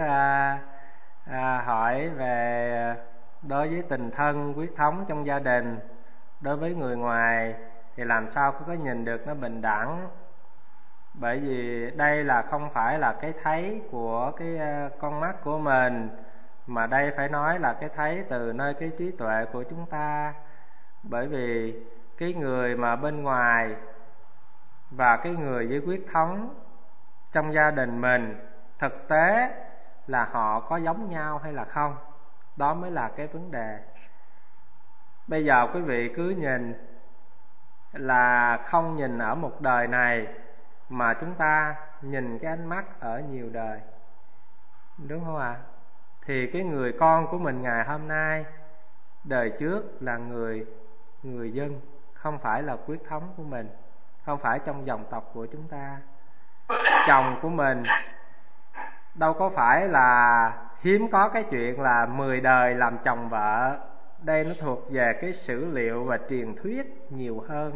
hỏi về đối với tình thân huyết thống trong gia đình, đối với người ngoài thì làm sao có nhìn được nó bình đẳng. Bởi vì đây là không phải là cái thấy của cái con mắt của mình, mà đây phải nói là cái thấy từ nơi cái trí tuệ của chúng ta. Bởi vì cái người mà bên ngoài và cái người với huyết thống trong gia đình mình, thực tế là họ có giống nhau hay là không, đó mới là cái vấn đề. Bây giờ quý vị cứ nhìn là không nhìn ở một đời này, mà chúng ta nhìn cái ánh mắt ở nhiều đời, đúng không ạ? Thì cái người con của mình ngày hôm nay, đời trước là người dân, không phải là huyết thống của mình, không phải trong dòng tộc của chúng ta. Chồng của mình đâu có phải là hiếm có cái chuyện là 10 đời làm chồng vợ. Đây nó thuộc về cái sử liệu và truyền thuyết nhiều hơn.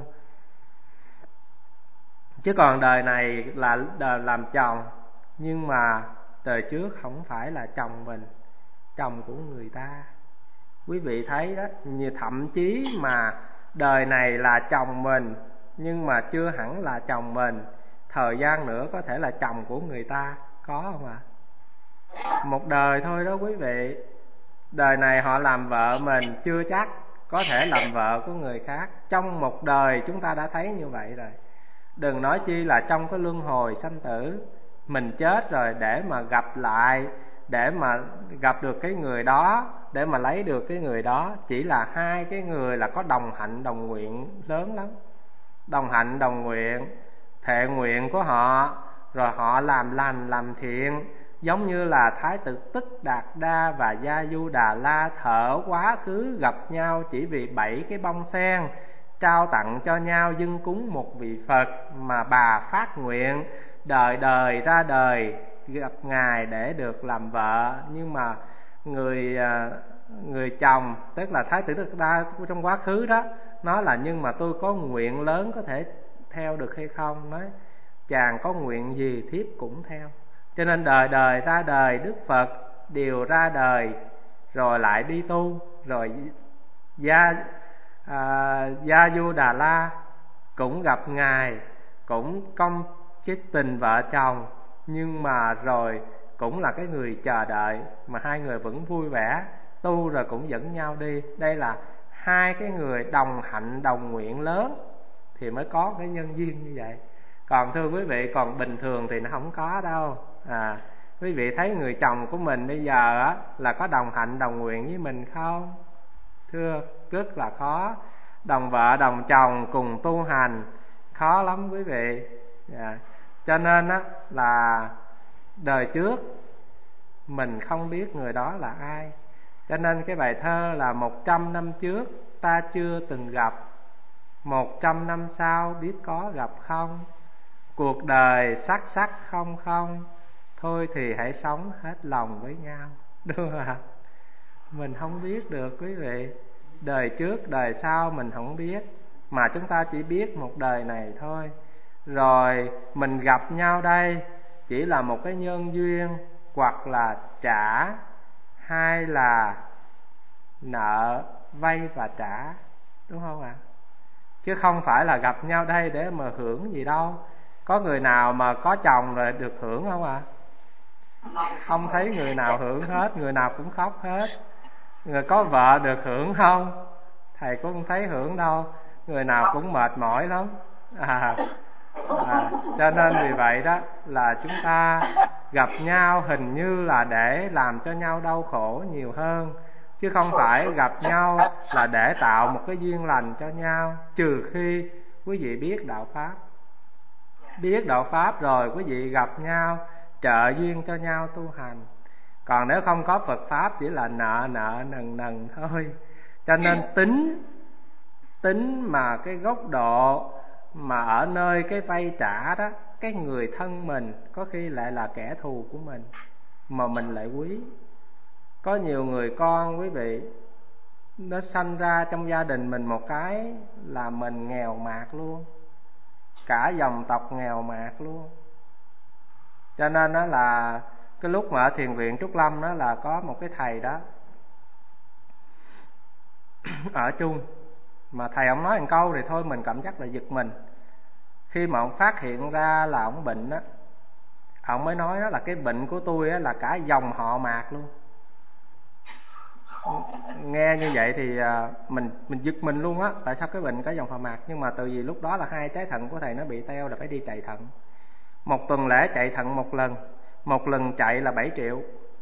Chứ còn đời này là đời làm chồng, nhưng mà đời trước không phải là chồng mình, chồng của người ta. Quý vị thấy đó, như thậm chí mà đời này là chồng mình nhưng mà chưa hẳn là chồng mình, thời gian nữa có thể là chồng của người ta, có không ạ? Một đời thôi đó quý vị. Đời này họ làm vợ mình chưa chắc có thể làm vợ của người khác. Trong một đời chúng ta đã thấy như vậy rồi, đừng nói chi là trong cái luân hồi sanh tử. Mình chết rồi để mà gặp lại, để mà gặp được cái người đó, để mà lấy được cái người đó, chỉ là hai cái người là có đồng hạnh đồng nguyện lớn lắm. Đồng hạnh đồng nguyện, thệ nguyện của họ, rồi họ làm lành làm thiện. Giống như là Thái tử Tức Đạt Đa và Gia Du Đà La thở quá khứ gặp nhau chỉ vì 7 cái bông sen, trao tặng cho nhau dâng cúng một vị Phật, mà bà phát nguyện đời đời ra đời gặp Ngài để được làm vợ. Nhưng mà người chồng, tức là Thái tử Tức Đa trong quá khứ đó, nói là nhưng mà tôi có nguyện lớn, có thể theo được hay không? Nói chàng có nguyện gì thiếp cũng theo. Cho nên đời đời ra đời Đức Phật đều ra đời rồi lại đi tu. Rồi Gia Du Đà La cũng gặp Ngài, cũng công cái tình vợ chồng, nhưng mà rồi cũng là cái người chờ đợi, mà hai người vẫn vui vẻ tu rồi cũng dẫn nhau đi. Đây là hai cái người đồng hạnh đồng nguyện lớn thì mới có cái nhân duyên như vậy. Còn thưa quý vị, còn bình thường thì nó không có đâu. Quý vị thấy người chồng của mình bây giờ á, là có đồng hạnh đồng nguyện với mình không? Thưa, rất là khó. Đồng vợ đồng chồng cùng tu hành khó lắm quý vị. Cho nên á, là đời trước mình không biết người đó là ai. Cho nên cái bài thơ là 100 năm trước ta chưa từng gặp, 100 năm sau biết có gặp không. Cuộc đời sắc sắc không không, thôi thì hãy sống hết lòng với nhau. Đúng không ạ? Mình không biết được quý vị. Đời trước đời sau mình không biết, mà chúng ta chỉ biết một đời này thôi. Rồi mình gặp nhau đây chỉ là một cái nhân duyên, hoặc là trả, hay là nợ vay và trả. Đúng không ạ? Chứ không phải là gặp nhau đây để mà hưởng gì đâu. Có người nào mà có chồng rồi được hưởng không ạ? Không thấy người nào hưởng hết, người nào cũng khóc hết. Người có vợ được hưởng không? Thầy cũng không thấy hưởng đâu. Người nào cũng mệt mỏi lắm. Cho nên vì vậy đó là chúng ta gặp nhau hình như là để làm cho nhau đau khổ nhiều hơn, chứ không phải gặp nhau là để tạo một cái duyên lành cho nhau. Trừ khi quý vị biết đạo Pháp. Biết đạo Pháp rồi quý vị gặp nhau trợ duyên cho nhau tu hành. Còn nếu không có Phật Pháp chỉ là nợ nợ nần nần thôi. Cho nên tính mà cái góc độ mà ở nơi cái vay trả đó, cái người thân mình có khi lại là kẻ thù của mình mà mình lại quý. Có nhiều người con quý vị, nó sanh ra trong gia đình mình một cái là mình nghèo mạt luôn, cả dòng tộc nghèo mạt luôn. Cho nên đó là cái lúc mà ở thiền viện Trúc Lâm đó là có một cái thầy đó ở chung, mà thầy ông nói một câu thì thôi mình cảm giác là giật mình. Khi mà ông phát hiện ra là ông bệnh đó, ông mới nói đó là cái bệnh của tôi đó là cả dòng họ Mạc luôn. Nghe như vậy thì mình giật mình luôn á. Tại sao cái bệnh cả dòng họ Mạc? Nhưng mà từ vì lúc đó là 2 trái thận của thầy nó bị teo, là phải đi chạy thận. 1 tuần lễ chạy thận 1 lần, 1 lần chạy là 7 triệu.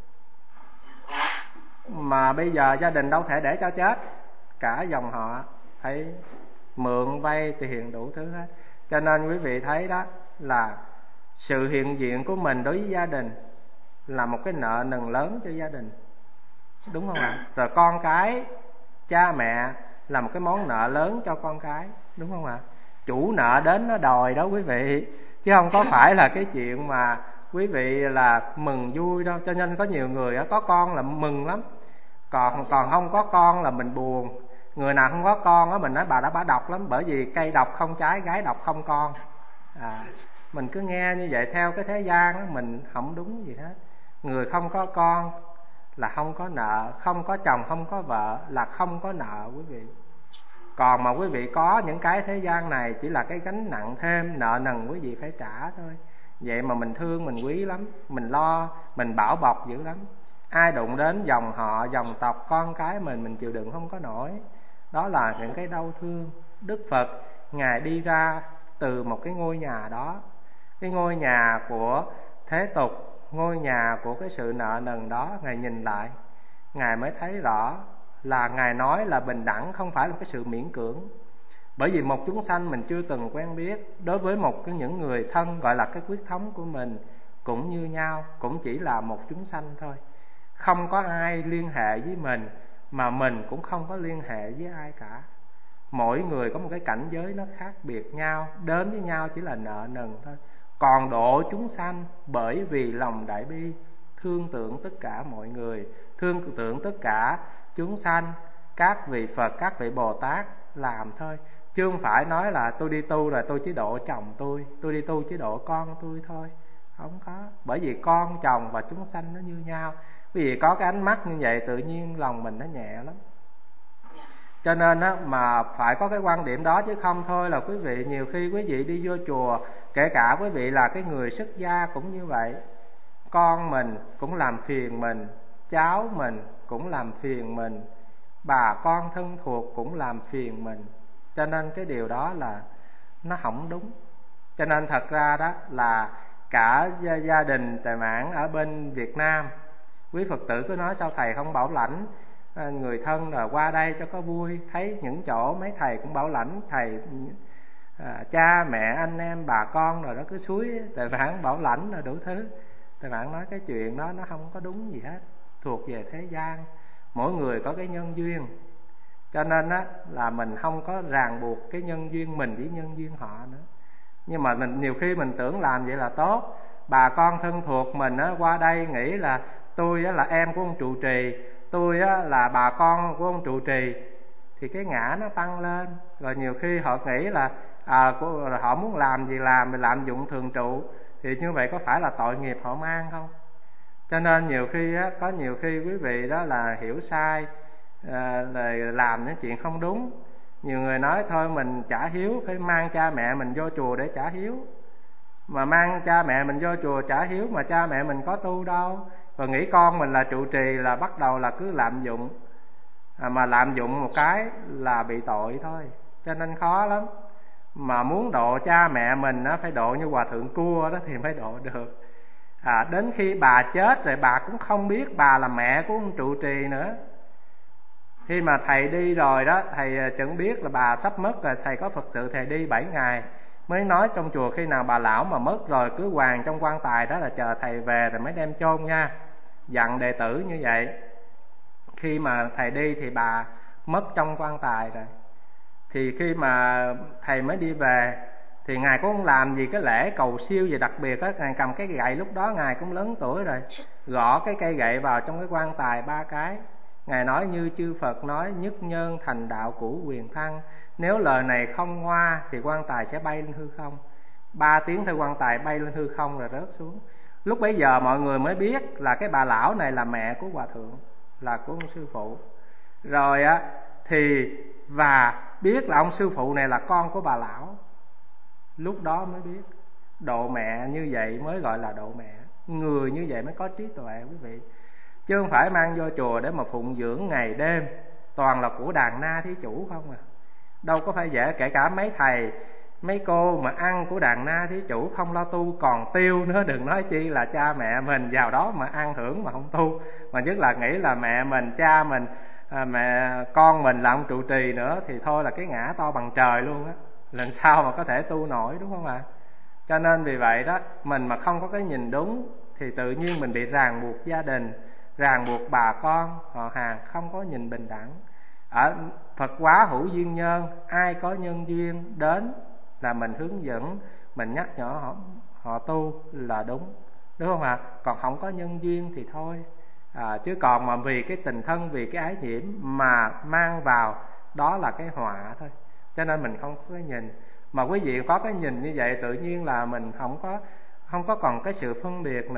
Mà bây giờ gia đình đâu thể để cho chết, cả dòng họ phải mượn vay tiền đủ thứ hết. Cho nên quý vị thấy đó là sự hiện diện của mình đối với gia đình là một cái nợ nần lớn cho gia đình. Đúng không ạ? Rồi con cái, cha mẹ là một cái món nợ lớn cho con cái. Đúng không ạ? Chủ nợ đến nó đòi đó quý vị, chứ không có phải là cái chuyện mà quý vị là mừng vui đâu. Cho nên có nhiều người có con là mừng lắm, còn không có con là mình buồn. Người nào không có con á, mình nói bà độc lắm, bởi vì cây độc không trái, gái độc không con. Mình cứ nghe như vậy theo cái thế gian á, mình không đúng gì hết. Người không có con là không có nợ, không có chồng không có vợ là không có nợ quý vị. Còn mà quý vị có những cái thế gian này chỉ là cái gánh nặng thêm, nợ nần quý vị phải trả thôi. Vậy mà mình thương, mình quý lắm, mình lo, mình bảo bọc dữ lắm. Ai đụng đến dòng họ, dòng tộc, con cái mình chịu đựng không có nổi. Đó là những cái đau thương. Đức Phật Ngài đi ra từ một cái ngôi nhà đó, cái ngôi nhà của thế tục, ngôi nhà của cái sự nợ nần đó. Ngài nhìn lại, Ngài mới thấy rõ là Ngài nói là bình đẳng không phải là cái sự miễn cưỡng. Bởi vì một chúng sanh mình chưa từng quen biết, đối với những người thân gọi là cái huyết thống của mình cũng như nhau, cũng chỉ là một chúng sanh thôi. Không có ai liên hệ với mình, mà mình cũng không có liên hệ với ai cả. Mỗi người có một cái cảnh giới nó khác biệt nhau, đến với nhau chỉ là nợ nần thôi. Còn độ chúng sanh bởi vì lòng đại bi, thương tưởng tất cả mọi người, thương tưởng tất cả chúng sanh, các vị Phật, các vị Bồ Tát làm thôi. Chứ không phải nói là tôi đi tu là tôi chỉ độ chồng tôi đi tu chỉ độ con tôi thôi. Không có. Bởi vì con, chồng và chúng sanh nó như nhau. Vì có cái ánh mắt như vậy tự nhiên lòng mình nó nhẹ lắm. Cho nên á, mà phải có cái quan điểm đó, chứ không thôi là quý vị nhiều khi quý vị đi vô chùa, kể cả quý vị là cái người xuất gia cũng như vậy. Con mình cũng làm phiền mình, cháu mình cũng làm phiền mình, bà con thân thuộc cũng làm phiền mình. Cho nên cái điều đó là nó không đúng. Cho nên thật ra đó là cả gia đình Tề Mãn ở bên Việt Nam, quý Phật tử cứ nói sao thầy không bảo lãnh người thân là qua đây cho có vui. Thấy những chỗ mấy thầy cũng bảo lãnh thầy, cha mẹ anh em bà con rồi đó cứ xúi Tề Mãn bảo lãnh rồi đủ thứ. Tề Mãn nói cái chuyện đó nó không có đúng gì hết, thuộc về thế gian, mỗi người có cái nhân duyên. Cho nên á là mình không có ràng buộc cái nhân duyên mình với nhân duyên họ nữa. Nhưng mà mình nhiều khi mình tưởng làm vậy là tốt. Bà con thân thuộc mình á qua đây nghĩ là tôi á là em của ông trụ trì, tôi á là bà con của ông trụ trì, thì cái ngã nó tăng lên. Rồi nhiều khi họ nghĩ là họ muốn làm gì làm, mình lạm dụng thường trụ, thì như vậy có phải là tội nghiệp họ mang không? Cho nên nhiều khi á, có nhiều khi quý vị đó là hiểu sai, là làm những chuyện không đúng. Nhiều người nói thôi mình trả hiếu, phải mang cha mẹ mình vô chùa để trả hiếu. Mà mang cha mẹ mình vô chùa trả hiếu mà cha mẹ mình có tu đâu. Rồi nghĩ con mình là trụ trì là bắt đầu là cứ lạm dụng, mà lạm dụng một cái là bị tội thôi. Cho nên khó lắm. Mà muốn độ cha mẹ mình á, phải độ như hòa thượng Cua đó thì mới độ được. Đến khi bà chết rồi bà cũng không biết bà là mẹ của ông trụ trì nữa. Khi mà thầy đi rồi đó, thầy chẳng biết là bà sắp mất rồi, thầy có Phật sự thầy đi 7 ngày mới nói trong chùa khi nào bà lão mà mất rồi cứ hoàng trong quan tài đó là chờ thầy về rồi mới đem chôn nha. Dặn đệ tử như vậy. Khi mà thầy đi thì bà mất trong quan tài rồi. Thì khi mà thầy mới đi về thì ngài cũng không làm gì cái lễ cầu siêu gì đặc biệt á. Ngài cầm cái gậy, lúc đó ngài cũng lớn tuổi rồi, gõ cái cây gậy vào trong cái quan tài 3 cái. Ngài nói như chư Phật nói, nhất nhân thành đạo cũ quyền thăng. Nếu lời này không hoa thì quan tài sẽ bay lên hư không. 3 tiếng thôi quan tài bay lên hư không rồi rớt xuống. Lúc bấy giờ mọi người mới biết là cái bà lão này là mẹ của hòa thượng, là của ông sư phụ. Rồi á thì và biết là ông sư phụ này là con của bà lão. Lúc đó mới biết độ mẹ như vậy mới gọi là độ mẹ. Người như vậy mới có trí tuệ quý vị. Chứ không phải mang vô chùa để mà phụng dưỡng ngày đêm, toàn là của đàn na thí chủ không à. Đâu có phải dễ. Kể cả mấy thầy mấy cô mà ăn của đàn na thí chủ không lo tu còn tiêu nữa, đừng nói chi là cha mẹ mình vào đó mà ăn hưởng mà không tu. Mà nhất là nghĩ là mẹ mình, cha mình, mẹ con mình là ông trụ trì nữa thì thôi là cái ngã to bằng trời luôn á. Lần sau mà có thể tu nổi, đúng không ạ? Cho nên vì vậy đó, mình mà không có cái nhìn đúng thì tự nhiên mình bị ràng buộc gia đình, ràng buộc bà con họ hàng, không có nhìn bình đẳng. Ở Phật hóa hữu duyên nhân, ai có nhân duyên đến là mình hướng dẫn, mình nhắc nhở họ tu là đúng, đúng không ạ? Còn không có nhân duyên thì thôi. Chứ còn mà vì cái tình thân, vì cái ái nhiễm mà mang vào, đó là cái họa thôi. Cho nên mình không có cái nhìn. Mà quý vị có cái nhìn như vậy tự nhiên là mình không có còn cái sự phân biệt nữa.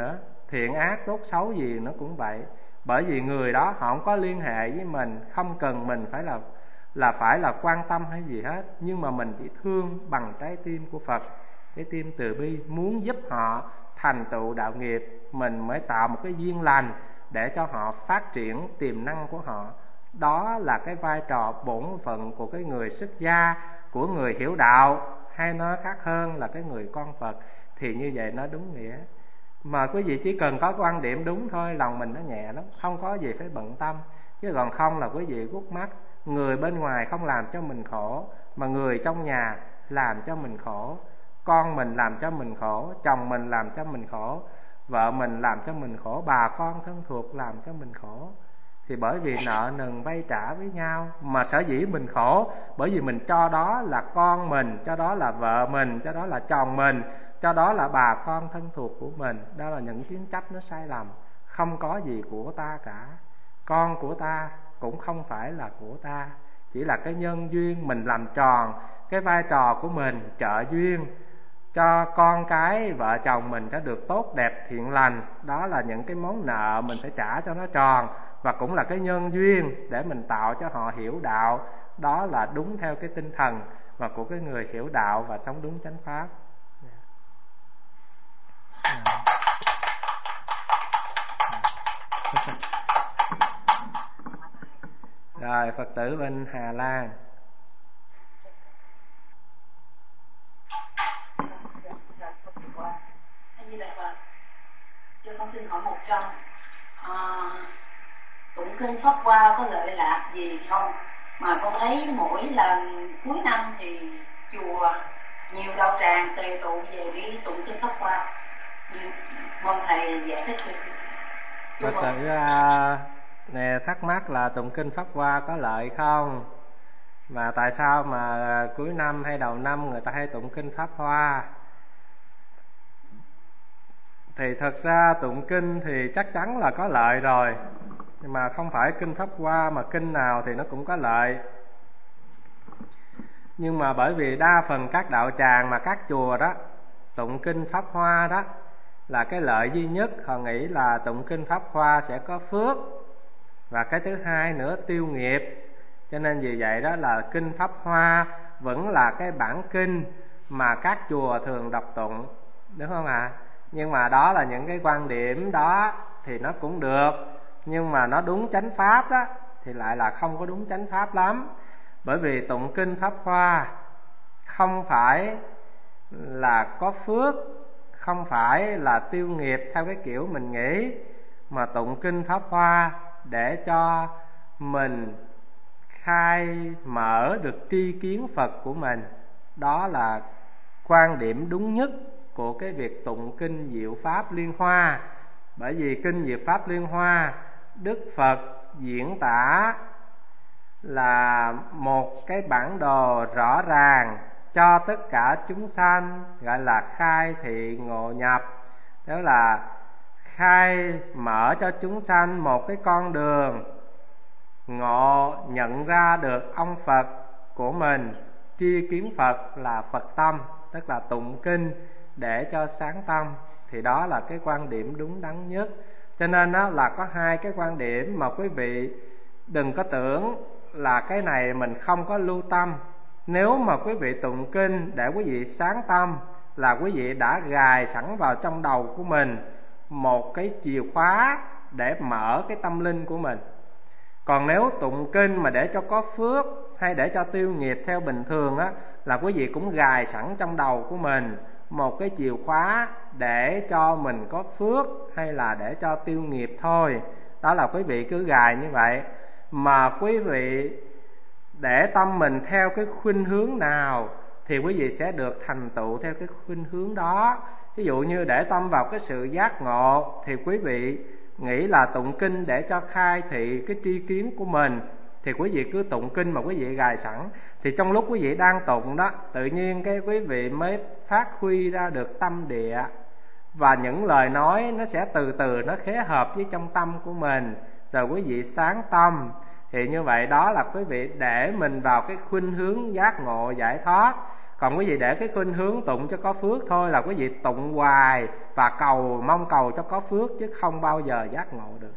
thiện ác tốt xấu gì nó cũng vậy. Bởi vì người đó họ không có liên hệ với mình, không cần mình phải là quan tâm hay gì hết, nhưng mà mình chỉ thương bằng trái tim của Phật, cái tim từ bi, muốn giúp họ thành tựu đạo nghiệp. Mình mới tạo một cái duyên lành để cho họ phát triển tiềm năng của họ. Đó là cái vai trò bổn phận của cái người xuất gia, của người hiểu đạo, hay nói khác hơn là cái người con Phật. Thì như vậy nó đúng nghĩa. Mà quý vị chỉ cần có quan điểm đúng thôi, lòng mình nó nhẹ lắm, không có gì phải bận tâm. Chứ còn không là quý vị gút mắt. Người bên ngoài không làm cho mình khổ, mà người trong nhà làm cho mình khổ. Con mình làm cho mình khổ, chồng mình làm cho mình khổ, vợ mình làm cho mình khổ, bà con thân thuộc làm cho mình khổ. Thì bởi vì nợ nần vay trả với nhau. Mà sở dĩ mình khổ bởi vì mình cho đó là con mình, cho đó là vợ mình, cho đó là chồng mình, cho đó là bà con thân thuộc của mình. Đó là những kiến chấp nó sai lầm. Không có gì của ta cả. Con của ta cũng không phải là của ta, chỉ là cái nhân duyên mình làm tròn cái vai trò của mình, trợ duyên cho con cái vợ chồng mình sẽ được tốt đẹp thiện lành. Đó là những cái món nợ mình phải trả cho nó tròn, và cũng là cái nhân duyên để mình tạo cho họ hiểu đạo. Đó là đúng theo cái tinh thần mà của cái người hiểu đạo và sống đúng chánh pháp. Rồi, Phật tử bên Hà Lan. Cho con xin hỏi một câu, tụng kinh Pháp Hoa có lợi lạc gì không? Mà con thấy mỗi lần cuối năm thì chùa nhiều đạo tràng tề tụ về đi tụng kinh Pháp Hoa. Mong thầy giải thích cho Phật tử nè thắc mắc là tụng kinh Pháp Hoa có lợi không? Mà tại sao mà cuối năm hay đầu năm người ta hay tụng kinh Pháp Hoa? Thì thật ra tụng kinh thì chắc chắn là có lợi rồi, nhưng mà không phải kinh Pháp Hoa mà kinh nào thì nó cũng có lợi. Nhưng mà bởi vì đa phần các đạo tràng mà các chùa đó tụng kinh Pháp Hoa đó là cái lợi duy nhất. Họ nghĩ là tụng kinh Pháp Hoa sẽ có phước, và cái thứ hai nữa tiêu nghiệp. Cho nên vì vậy đó là kinh Pháp Hoa vẫn là cái bản kinh mà các chùa thường đọc tụng, đúng không ạ? Nhưng mà đó là những cái quan điểm đó thì nó cũng được, nhưng mà nó đúng chánh pháp đó thì lại là không có đúng chánh pháp lắm. Bởi vì tụng kinh Pháp Hoa không phải là có phước, không phải là tiêu nghiệp theo cái kiểu mình nghĩ, mà tụng kinh Pháp Hoa để cho mình khai mở được tri kiến Phật của mình. Đó là quan điểm đúng nhất của cái việc tụng kinh Diệu Pháp Liên Hoa. Bởi vì kinh Diệu Pháp Liên Hoa Đức Phật diễn tả là một cái bản đồ rõ ràng cho tất cả chúng sanh, gọi là khai thị ngộ nhập. Đó là khai mở cho chúng sanh một cái con đường ngộ nhận ra được ông Phật của mình, tri kiến Phật là Phật tâm, tức là tụng kinh để cho sáng tâm. Thì đó là cái quan điểm đúng đắn nhất. Cho nên đó là có hai cái quan điểm mà quý vị đừng có tưởng là cái này mình không có lưu tâm. Nếu mà quý vị tụng kinh để quý vị sáng tâm là quý vị đã gài sẵn vào trong đầu của mình một cái chìa khóa để mở cái tâm linh của mình. Còn nếu tụng kinh mà để cho có phước hay để cho tiêu nghiệp theo bình thường á, là quý vị cũng gài sẵn trong đầu của mình một cái chìa khóa để cho mình có phước hay là để cho tiêu nghiệp thôi. Đó là quý vị cứ gài như vậy. Mà quý vị để tâm mình theo cái khuynh hướng nào thì quý vị sẽ được thành tựu theo cái khuynh hướng đó. Ví dụ như để tâm vào cái sự giác ngộ thì quý vị nghĩ là tụng kinh để cho khai thị cái tri kiến của mình, thì quý vị cứ tụng kinh mà quý vị gài sẵn. Thì trong lúc quý vị đang tụng đó, tự nhiên cái quý vị mới phát huy ra được tâm địa, và những lời nói nó sẽ từ từ nó khế hợp với trong tâm của mình, rồi quý vị sáng tâm. Thì như vậy đó là quý vị để mình vào cái khuynh hướng giác ngộ giải thoát. Còn quý vị để cái khuynh hướng tụng cho có phước thôi là quý vị tụng hoài và mong cầu cho có phước, chứ không bao giờ giác ngộ được.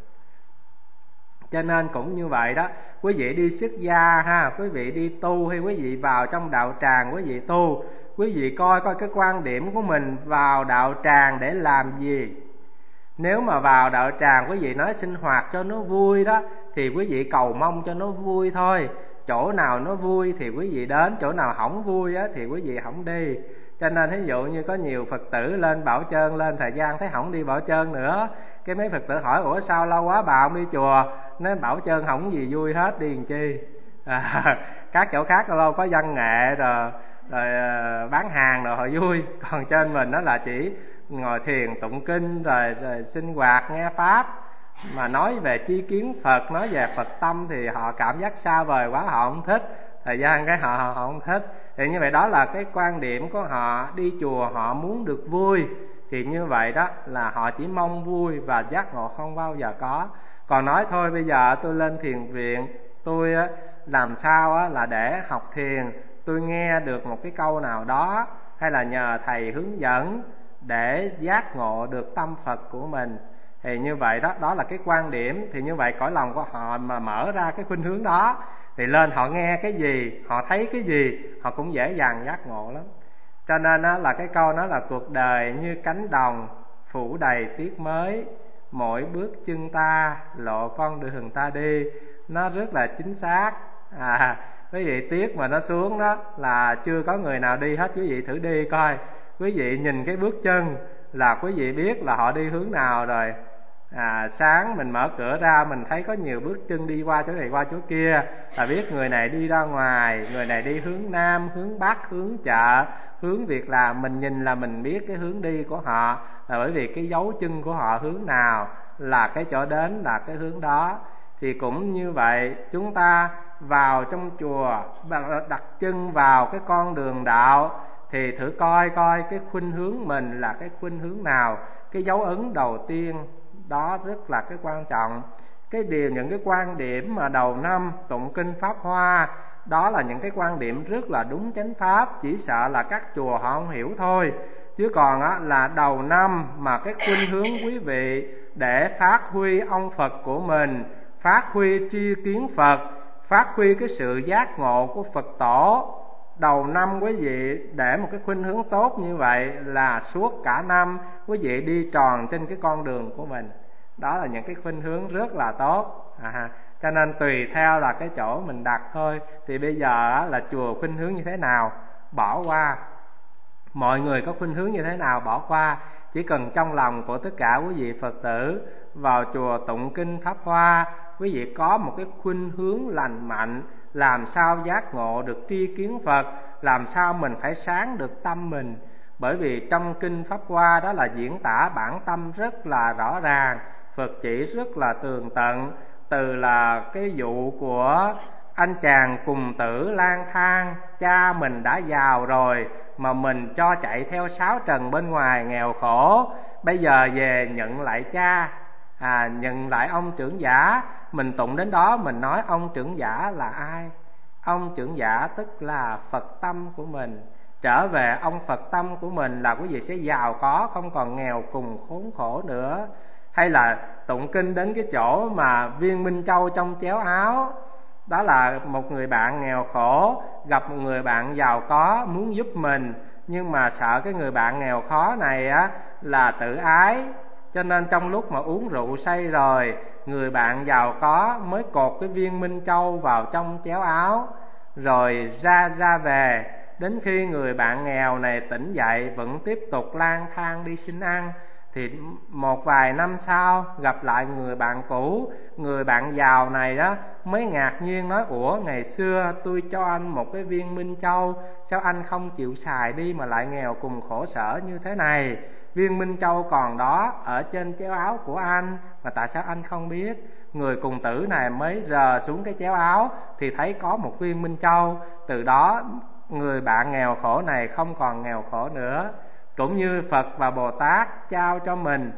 Cho nên cũng như vậy đó, quý vị đi xuất gia ha, quý vị đi tu hay quý vị vào trong đạo tràng quý vị tu, quý vị coi cái quan điểm của mình vào đạo tràng để làm gì. Nếu mà vào đạo tràng quý vị nói sinh hoạt cho nó vui đó, thì quý vị cầu mong cho nó vui thôi. Chỗ nào nó vui thì quý vị đến, chỗ nào không vui á thì quý vị không đi. Cho nên ví dụ như có nhiều Phật tử lên Bảo Trơn, lên thời gian thấy không đi Bảo Trơn nữa, cái mấy Phật tử hỏi ủa sao lâu quá bà không đi chùa, nói Bảo Trơn không gì vui hết, đi làm chi. Các chỗ khác lâu có văn nghệ rồi bán hàng rồi họ vui, còn trên mình đó là chỉ ngồi thiền tụng kinh rồi sinh hoạt nghe pháp. Mà nói về chi kiến Phật, nói về Phật tâm thì họ cảm giác xa vời quá, họ không thích. Thời gian cái họ không thích. Thì như vậy đó là cái quan điểm của họ. Đi chùa họ muốn được vui, thì như vậy đó là họ chỉ mong vui và giác ngộ không bao giờ có. Còn nói thôi bây giờ tôi lên thiền viện, tôi làm sao là để học thiền, tôi nghe được một cái câu nào đó, hay là nhờ thầy hướng dẫn để giác ngộ được tâm Phật của mình, thì như vậy đó là cái quan điểm. Thì như vậy cõi lòng của họ mà mở ra cái khuynh hướng đó, thì lên họ nghe cái gì, họ thấy cái gì, họ cũng dễ dàng giác ngộ lắm. Cho nên là cái câu nói là cuộc đời như cánh đồng phủ đầy tiếc mới, mỗi bước chân ta lộ con đường ta đi. Nó rất là chính xác. Quý vị tiếc mà nó xuống đó là chưa có người nào đi hết, quý vị thử đi coi. Quý vị nhìn cái bước chân là quý vị biết là họ đi hướng nào rồi. Sáng mình mở cửa ra mình thấy có nhiều bước chân đi qua chỗ này qua chỗ kia, là biết người này đi ra ngoài, người này đi hướng Nam, hướng Bắc, hướng chợ, hướng việc làm. Mình nhìn là mình biết cái hướng đi của họ, là bởi vì cái dấu chân của họ hướng nào là cái chỗ đến là cái hướng đó. Thì cũng như vậy, chúng ta vào trong chùa, đặt chân vào cái con đường đạo, thì thử coi cái khuynh hướng mình là cái khuynh hướng nào. Cái dấu ấn đầu tiên đó rất là cái quan trọng. Những cái quan điểm mà đầu năm tụng kinh Pháp Hoa, đó là những cái quan điểm rất là đúng chánh pháp. Chỉ sợ là các chùa họ không hiểu thôi. Chứ còn là đầu năm mà cái khuynh hướng quý vị để phát huy ông Phật của mình, phát huy tri kiến Phật, phát huy cái sự giác ngộ của Phật tổ. Đầu năm quý vị để một cái khuynh hướng tốt như vậy là suốt cả năm quý vị đi tròn trên cái con đường của mình. Đó là những cái khuynh hướng rất là tốt. Cho nên tùy theo là cái chỗ mình đặt thôi. Thì bây giờ là chùa khuynh hướng như thế nào bỏ qua, mọi người có khuynh hướng như thế nào bỏ qua. Chỉ cần trong lòng của tất cả quý vị Phật tử vào chùa tụng kinh Pháp Hoa, quý vị có một cái khuynh hướng lành mạnh, làm sao giác ngộ được tri kiến Phật, làm sao mình phải sáng được tâm mình. Bởi vì trong kinh Pháp Hoa đó là diễn tả bản tâm rất là rõ ràng, Phật chỉ rất là tường tận. Từ là cái vụ của anh chàng cùng tử lang thang, cha mình đã giàu rồi mà mình cho chạy theo sáu trần bên ngoài nghèo khổ, bây giờ về nhận lại cha, nhận lại ông trưởng giả. Mình tụng đến đó mình nói ông trưởng giả là ai? Ông trưởng giả tức là Phật tâm của mình. Trở về ông Phật tâm của mình là quý vị sẽ giàu có, không còn nghèo cùng khốn khổ nữa. Hay là tụng kinh đến cái chỗ mà viên Minh Châu trong chéo áo, đó là một người bạn nghèo khổ gặp một người bạn giàu có muốn giúp mình, nhưng mà sợ cái người bạn nghèo khó này là tự ái, cho nên trong lúc mà uống rượu say rồi, người bạn giàu có mới cột cái viên Minh Châu vào trong chéo áo rồi ra về. Đến khi người bạn nghèo này tỉnh dậy vẫn tiếp tục lang thang đi xin ăn, thì một vài năm sau gặp lại người bạn cũ, người bạn giàu này đó mới ngạc nhiên nói: ủa, ngày xưa tôi cho anh một cái viên Minh Châu, sao anh không chịu xài đi mà lại nghèo cùng khổ sở như thế này? Viên Minh Châu còn đó ở trên chéo áo của anh, mà tại sao anh không biết? Người cùng tử này mới rờ xuống cái chéo áo thì thấy có một viên Minh Châu. Từ đó người bạn nghèo khổ này không còn nghèo khổ nữa. Cũng như Phật và Bồ Tát trao cho mình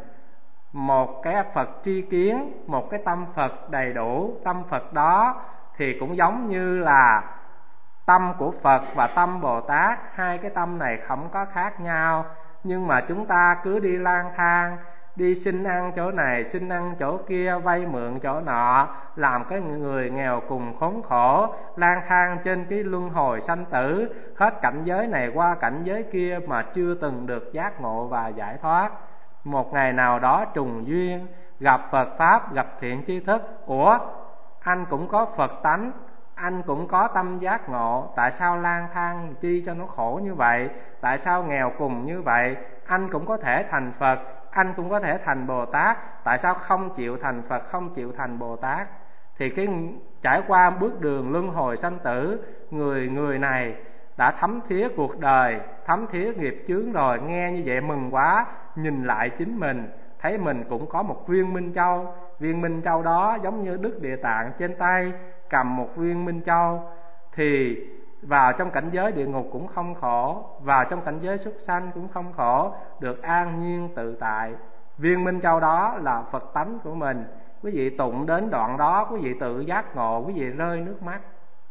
một cái Phật tri kiến, một cái tâm Phật đầy đủ. Tâm Phật đó thì cũng giống như là Tâm của Phật và tâm Bồ Tát, hai cái tâm này không có khác nhau. Nhưng mà chúng ta cứ đi lang thang, đi xin ăn chỗ này, xin ăn chỗ kia, vay mượn chỗ nọ, làm cái người nghèo cùng khốn khổ, lang thang trên cái luân hồi sanh tử, hết cảnh giới này qua cảnh giới kia mà chưa từng được giác ngộ và giải thoát. Một ngày nào đó trùng duyên, gặp Phật Pháp, gặp thiện tri thức. Ủa, anh cũng có Phật tánh, anh cũng có tâm giác ngộ, tại sao lang thang chi cho nó khổ như vậy? Tại sao nghèo cùng như vậy? Anh cũng có thể thành Phật, anh cũng có thể thành Bồ Tát, tại sao không chịu thành Phật, không chịu thành Bồ Tát? Thì cái trải qua bước đường luân hồi sanh tử, người này đã thấm thía cuộc đời, thấm thía nghiệp chướng rồi, nghe như vậy mừng quá, nhìn lại chính mình, thấy mình cũng có một viên minh châu. Viên minh châu đó giống như Đức Địa Tạng trên tay cầm một viên minh châu, thì vào trong cảnh giới địa ngục cũng không khổ, vào trong cảnh giới súc sanh cũng không khổ, được an nhiên tự tại. Viên minh châu đó là Phật tánh của mình. Quý vị tụng đến đoạn đó, quý vị tự giác ngộ, quý vị rơi nước mắt.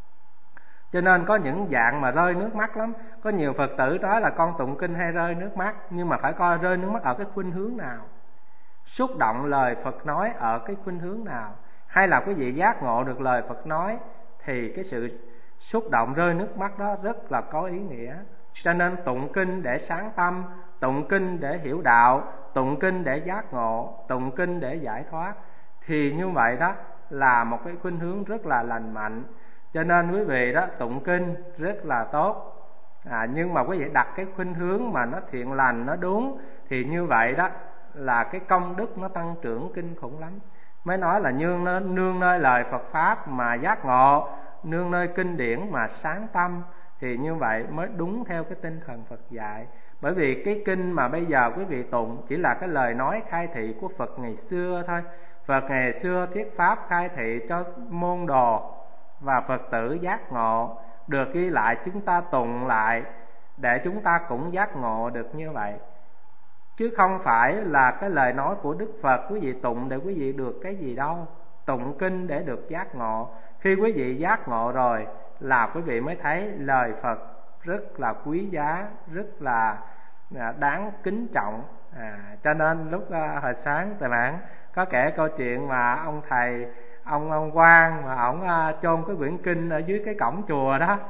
Cho nên có những dạng mà rơi nước mắt lắm. Có nhiều Phật tử nói là con tụng kinh hay rơi nước mắt, nhưng mà phải coi rơi nước mắt ở cái khuynh hướng nào, xúc động lời Phật nói ở cái khuynh hướng nào, hay là quý vị giác ngộ được lời Phật nói, thì cái sự xúc động rơi nước mắt đó rất là có ý nghĩa. Cho nên tụng kinh để sáng tâm, tụng kinh để hiểu đạo, tụng kinh để giác ngộ, tụng kinh để giải thoát, thì như vậy đó là một cái khuynh hướng rất là lành mạnh. Cho nên quý vị đó tụng kinh rất là tốt, nhưng mà quý vị đặt cái khuynh hướng mà nó thiện lành, nó đúng, thì như vậy đó là cái công đức nó tăng trưởng kinh khủng lắm. Mới nói là nương nơi lời Phật Pháp mà giác ngộ, nương nơi kinh điển mà sáng tâm, thì như vậy mới đúng theo cái tinh thần Phật dạy. Bởi vì cái kinh mà bây giờ quý vị tụng chỉ là cái lời nói khai thị của Phật ngày xưa thôi. Phật ngày xưa thuyết Pháp khai thị cho môn đồ và Phật tử giác ngộ, được ghi lại chúng ta tụng lại để chúng ta cũng giác ngộ được như vậy. Chứ không phải là cái lời nói của Đức Phật quý vị tụng để quý vị được cái gì đâu. Tụng kinh để được giác ngộ. Khi quý vị giác ngộ rồi là quý vị mới thấy lời Phật rất là quý giá, rất là đáng kính trọng. Cho nên lúc hồi sáng Tài Mãn có kể câu chuyện mà ông thầy, ông Quang mà ổng chôn cái quyển kinh ở dưới cái cổng chùa đó.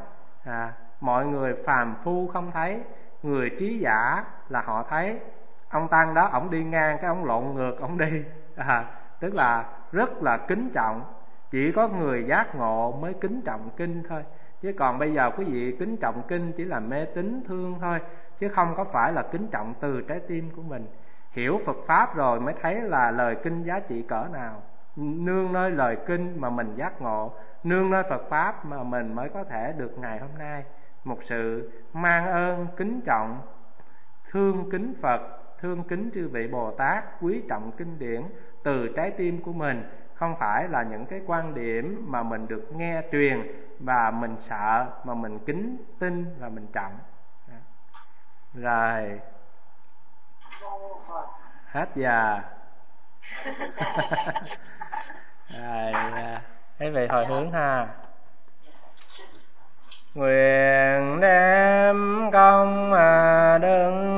Mọi người phàm phu không thấy, người trí giả là họ thấy. Ông tăng đó ổng đi ngang cái ổng lộn ngược ổng đi, tức là rất là kính trọng. Chỉ có người giác ngộ mới kính trọng kinh thôi. Chứ còn bây giờ quý vị kính trọng kinh chỉ là mê tín thương thôi, chứ không có phải là kính trọng từ trái tim của mình. Hiểu Phật Pháp rồi mới thấy là lời kinh giá trị cỡ nào. Nương nơi lời kinh mà mình giác ngộ, nương nơi Phật Pháp mà mình mới có thể được ngày hôm nay một sự mang ơn, kính trọng, thương kính Phật, thương kính chư vị Bồ Tát, quý trọng kinh điển từ trái tim của mình. Không phải là những cái quan điểm mà mình được nghe truyền và mình sợ, mà mình kính tin và mình trọng. Rồi hết giờ. Rồi thấy về hồi hướng ha. Nguyện đem công đức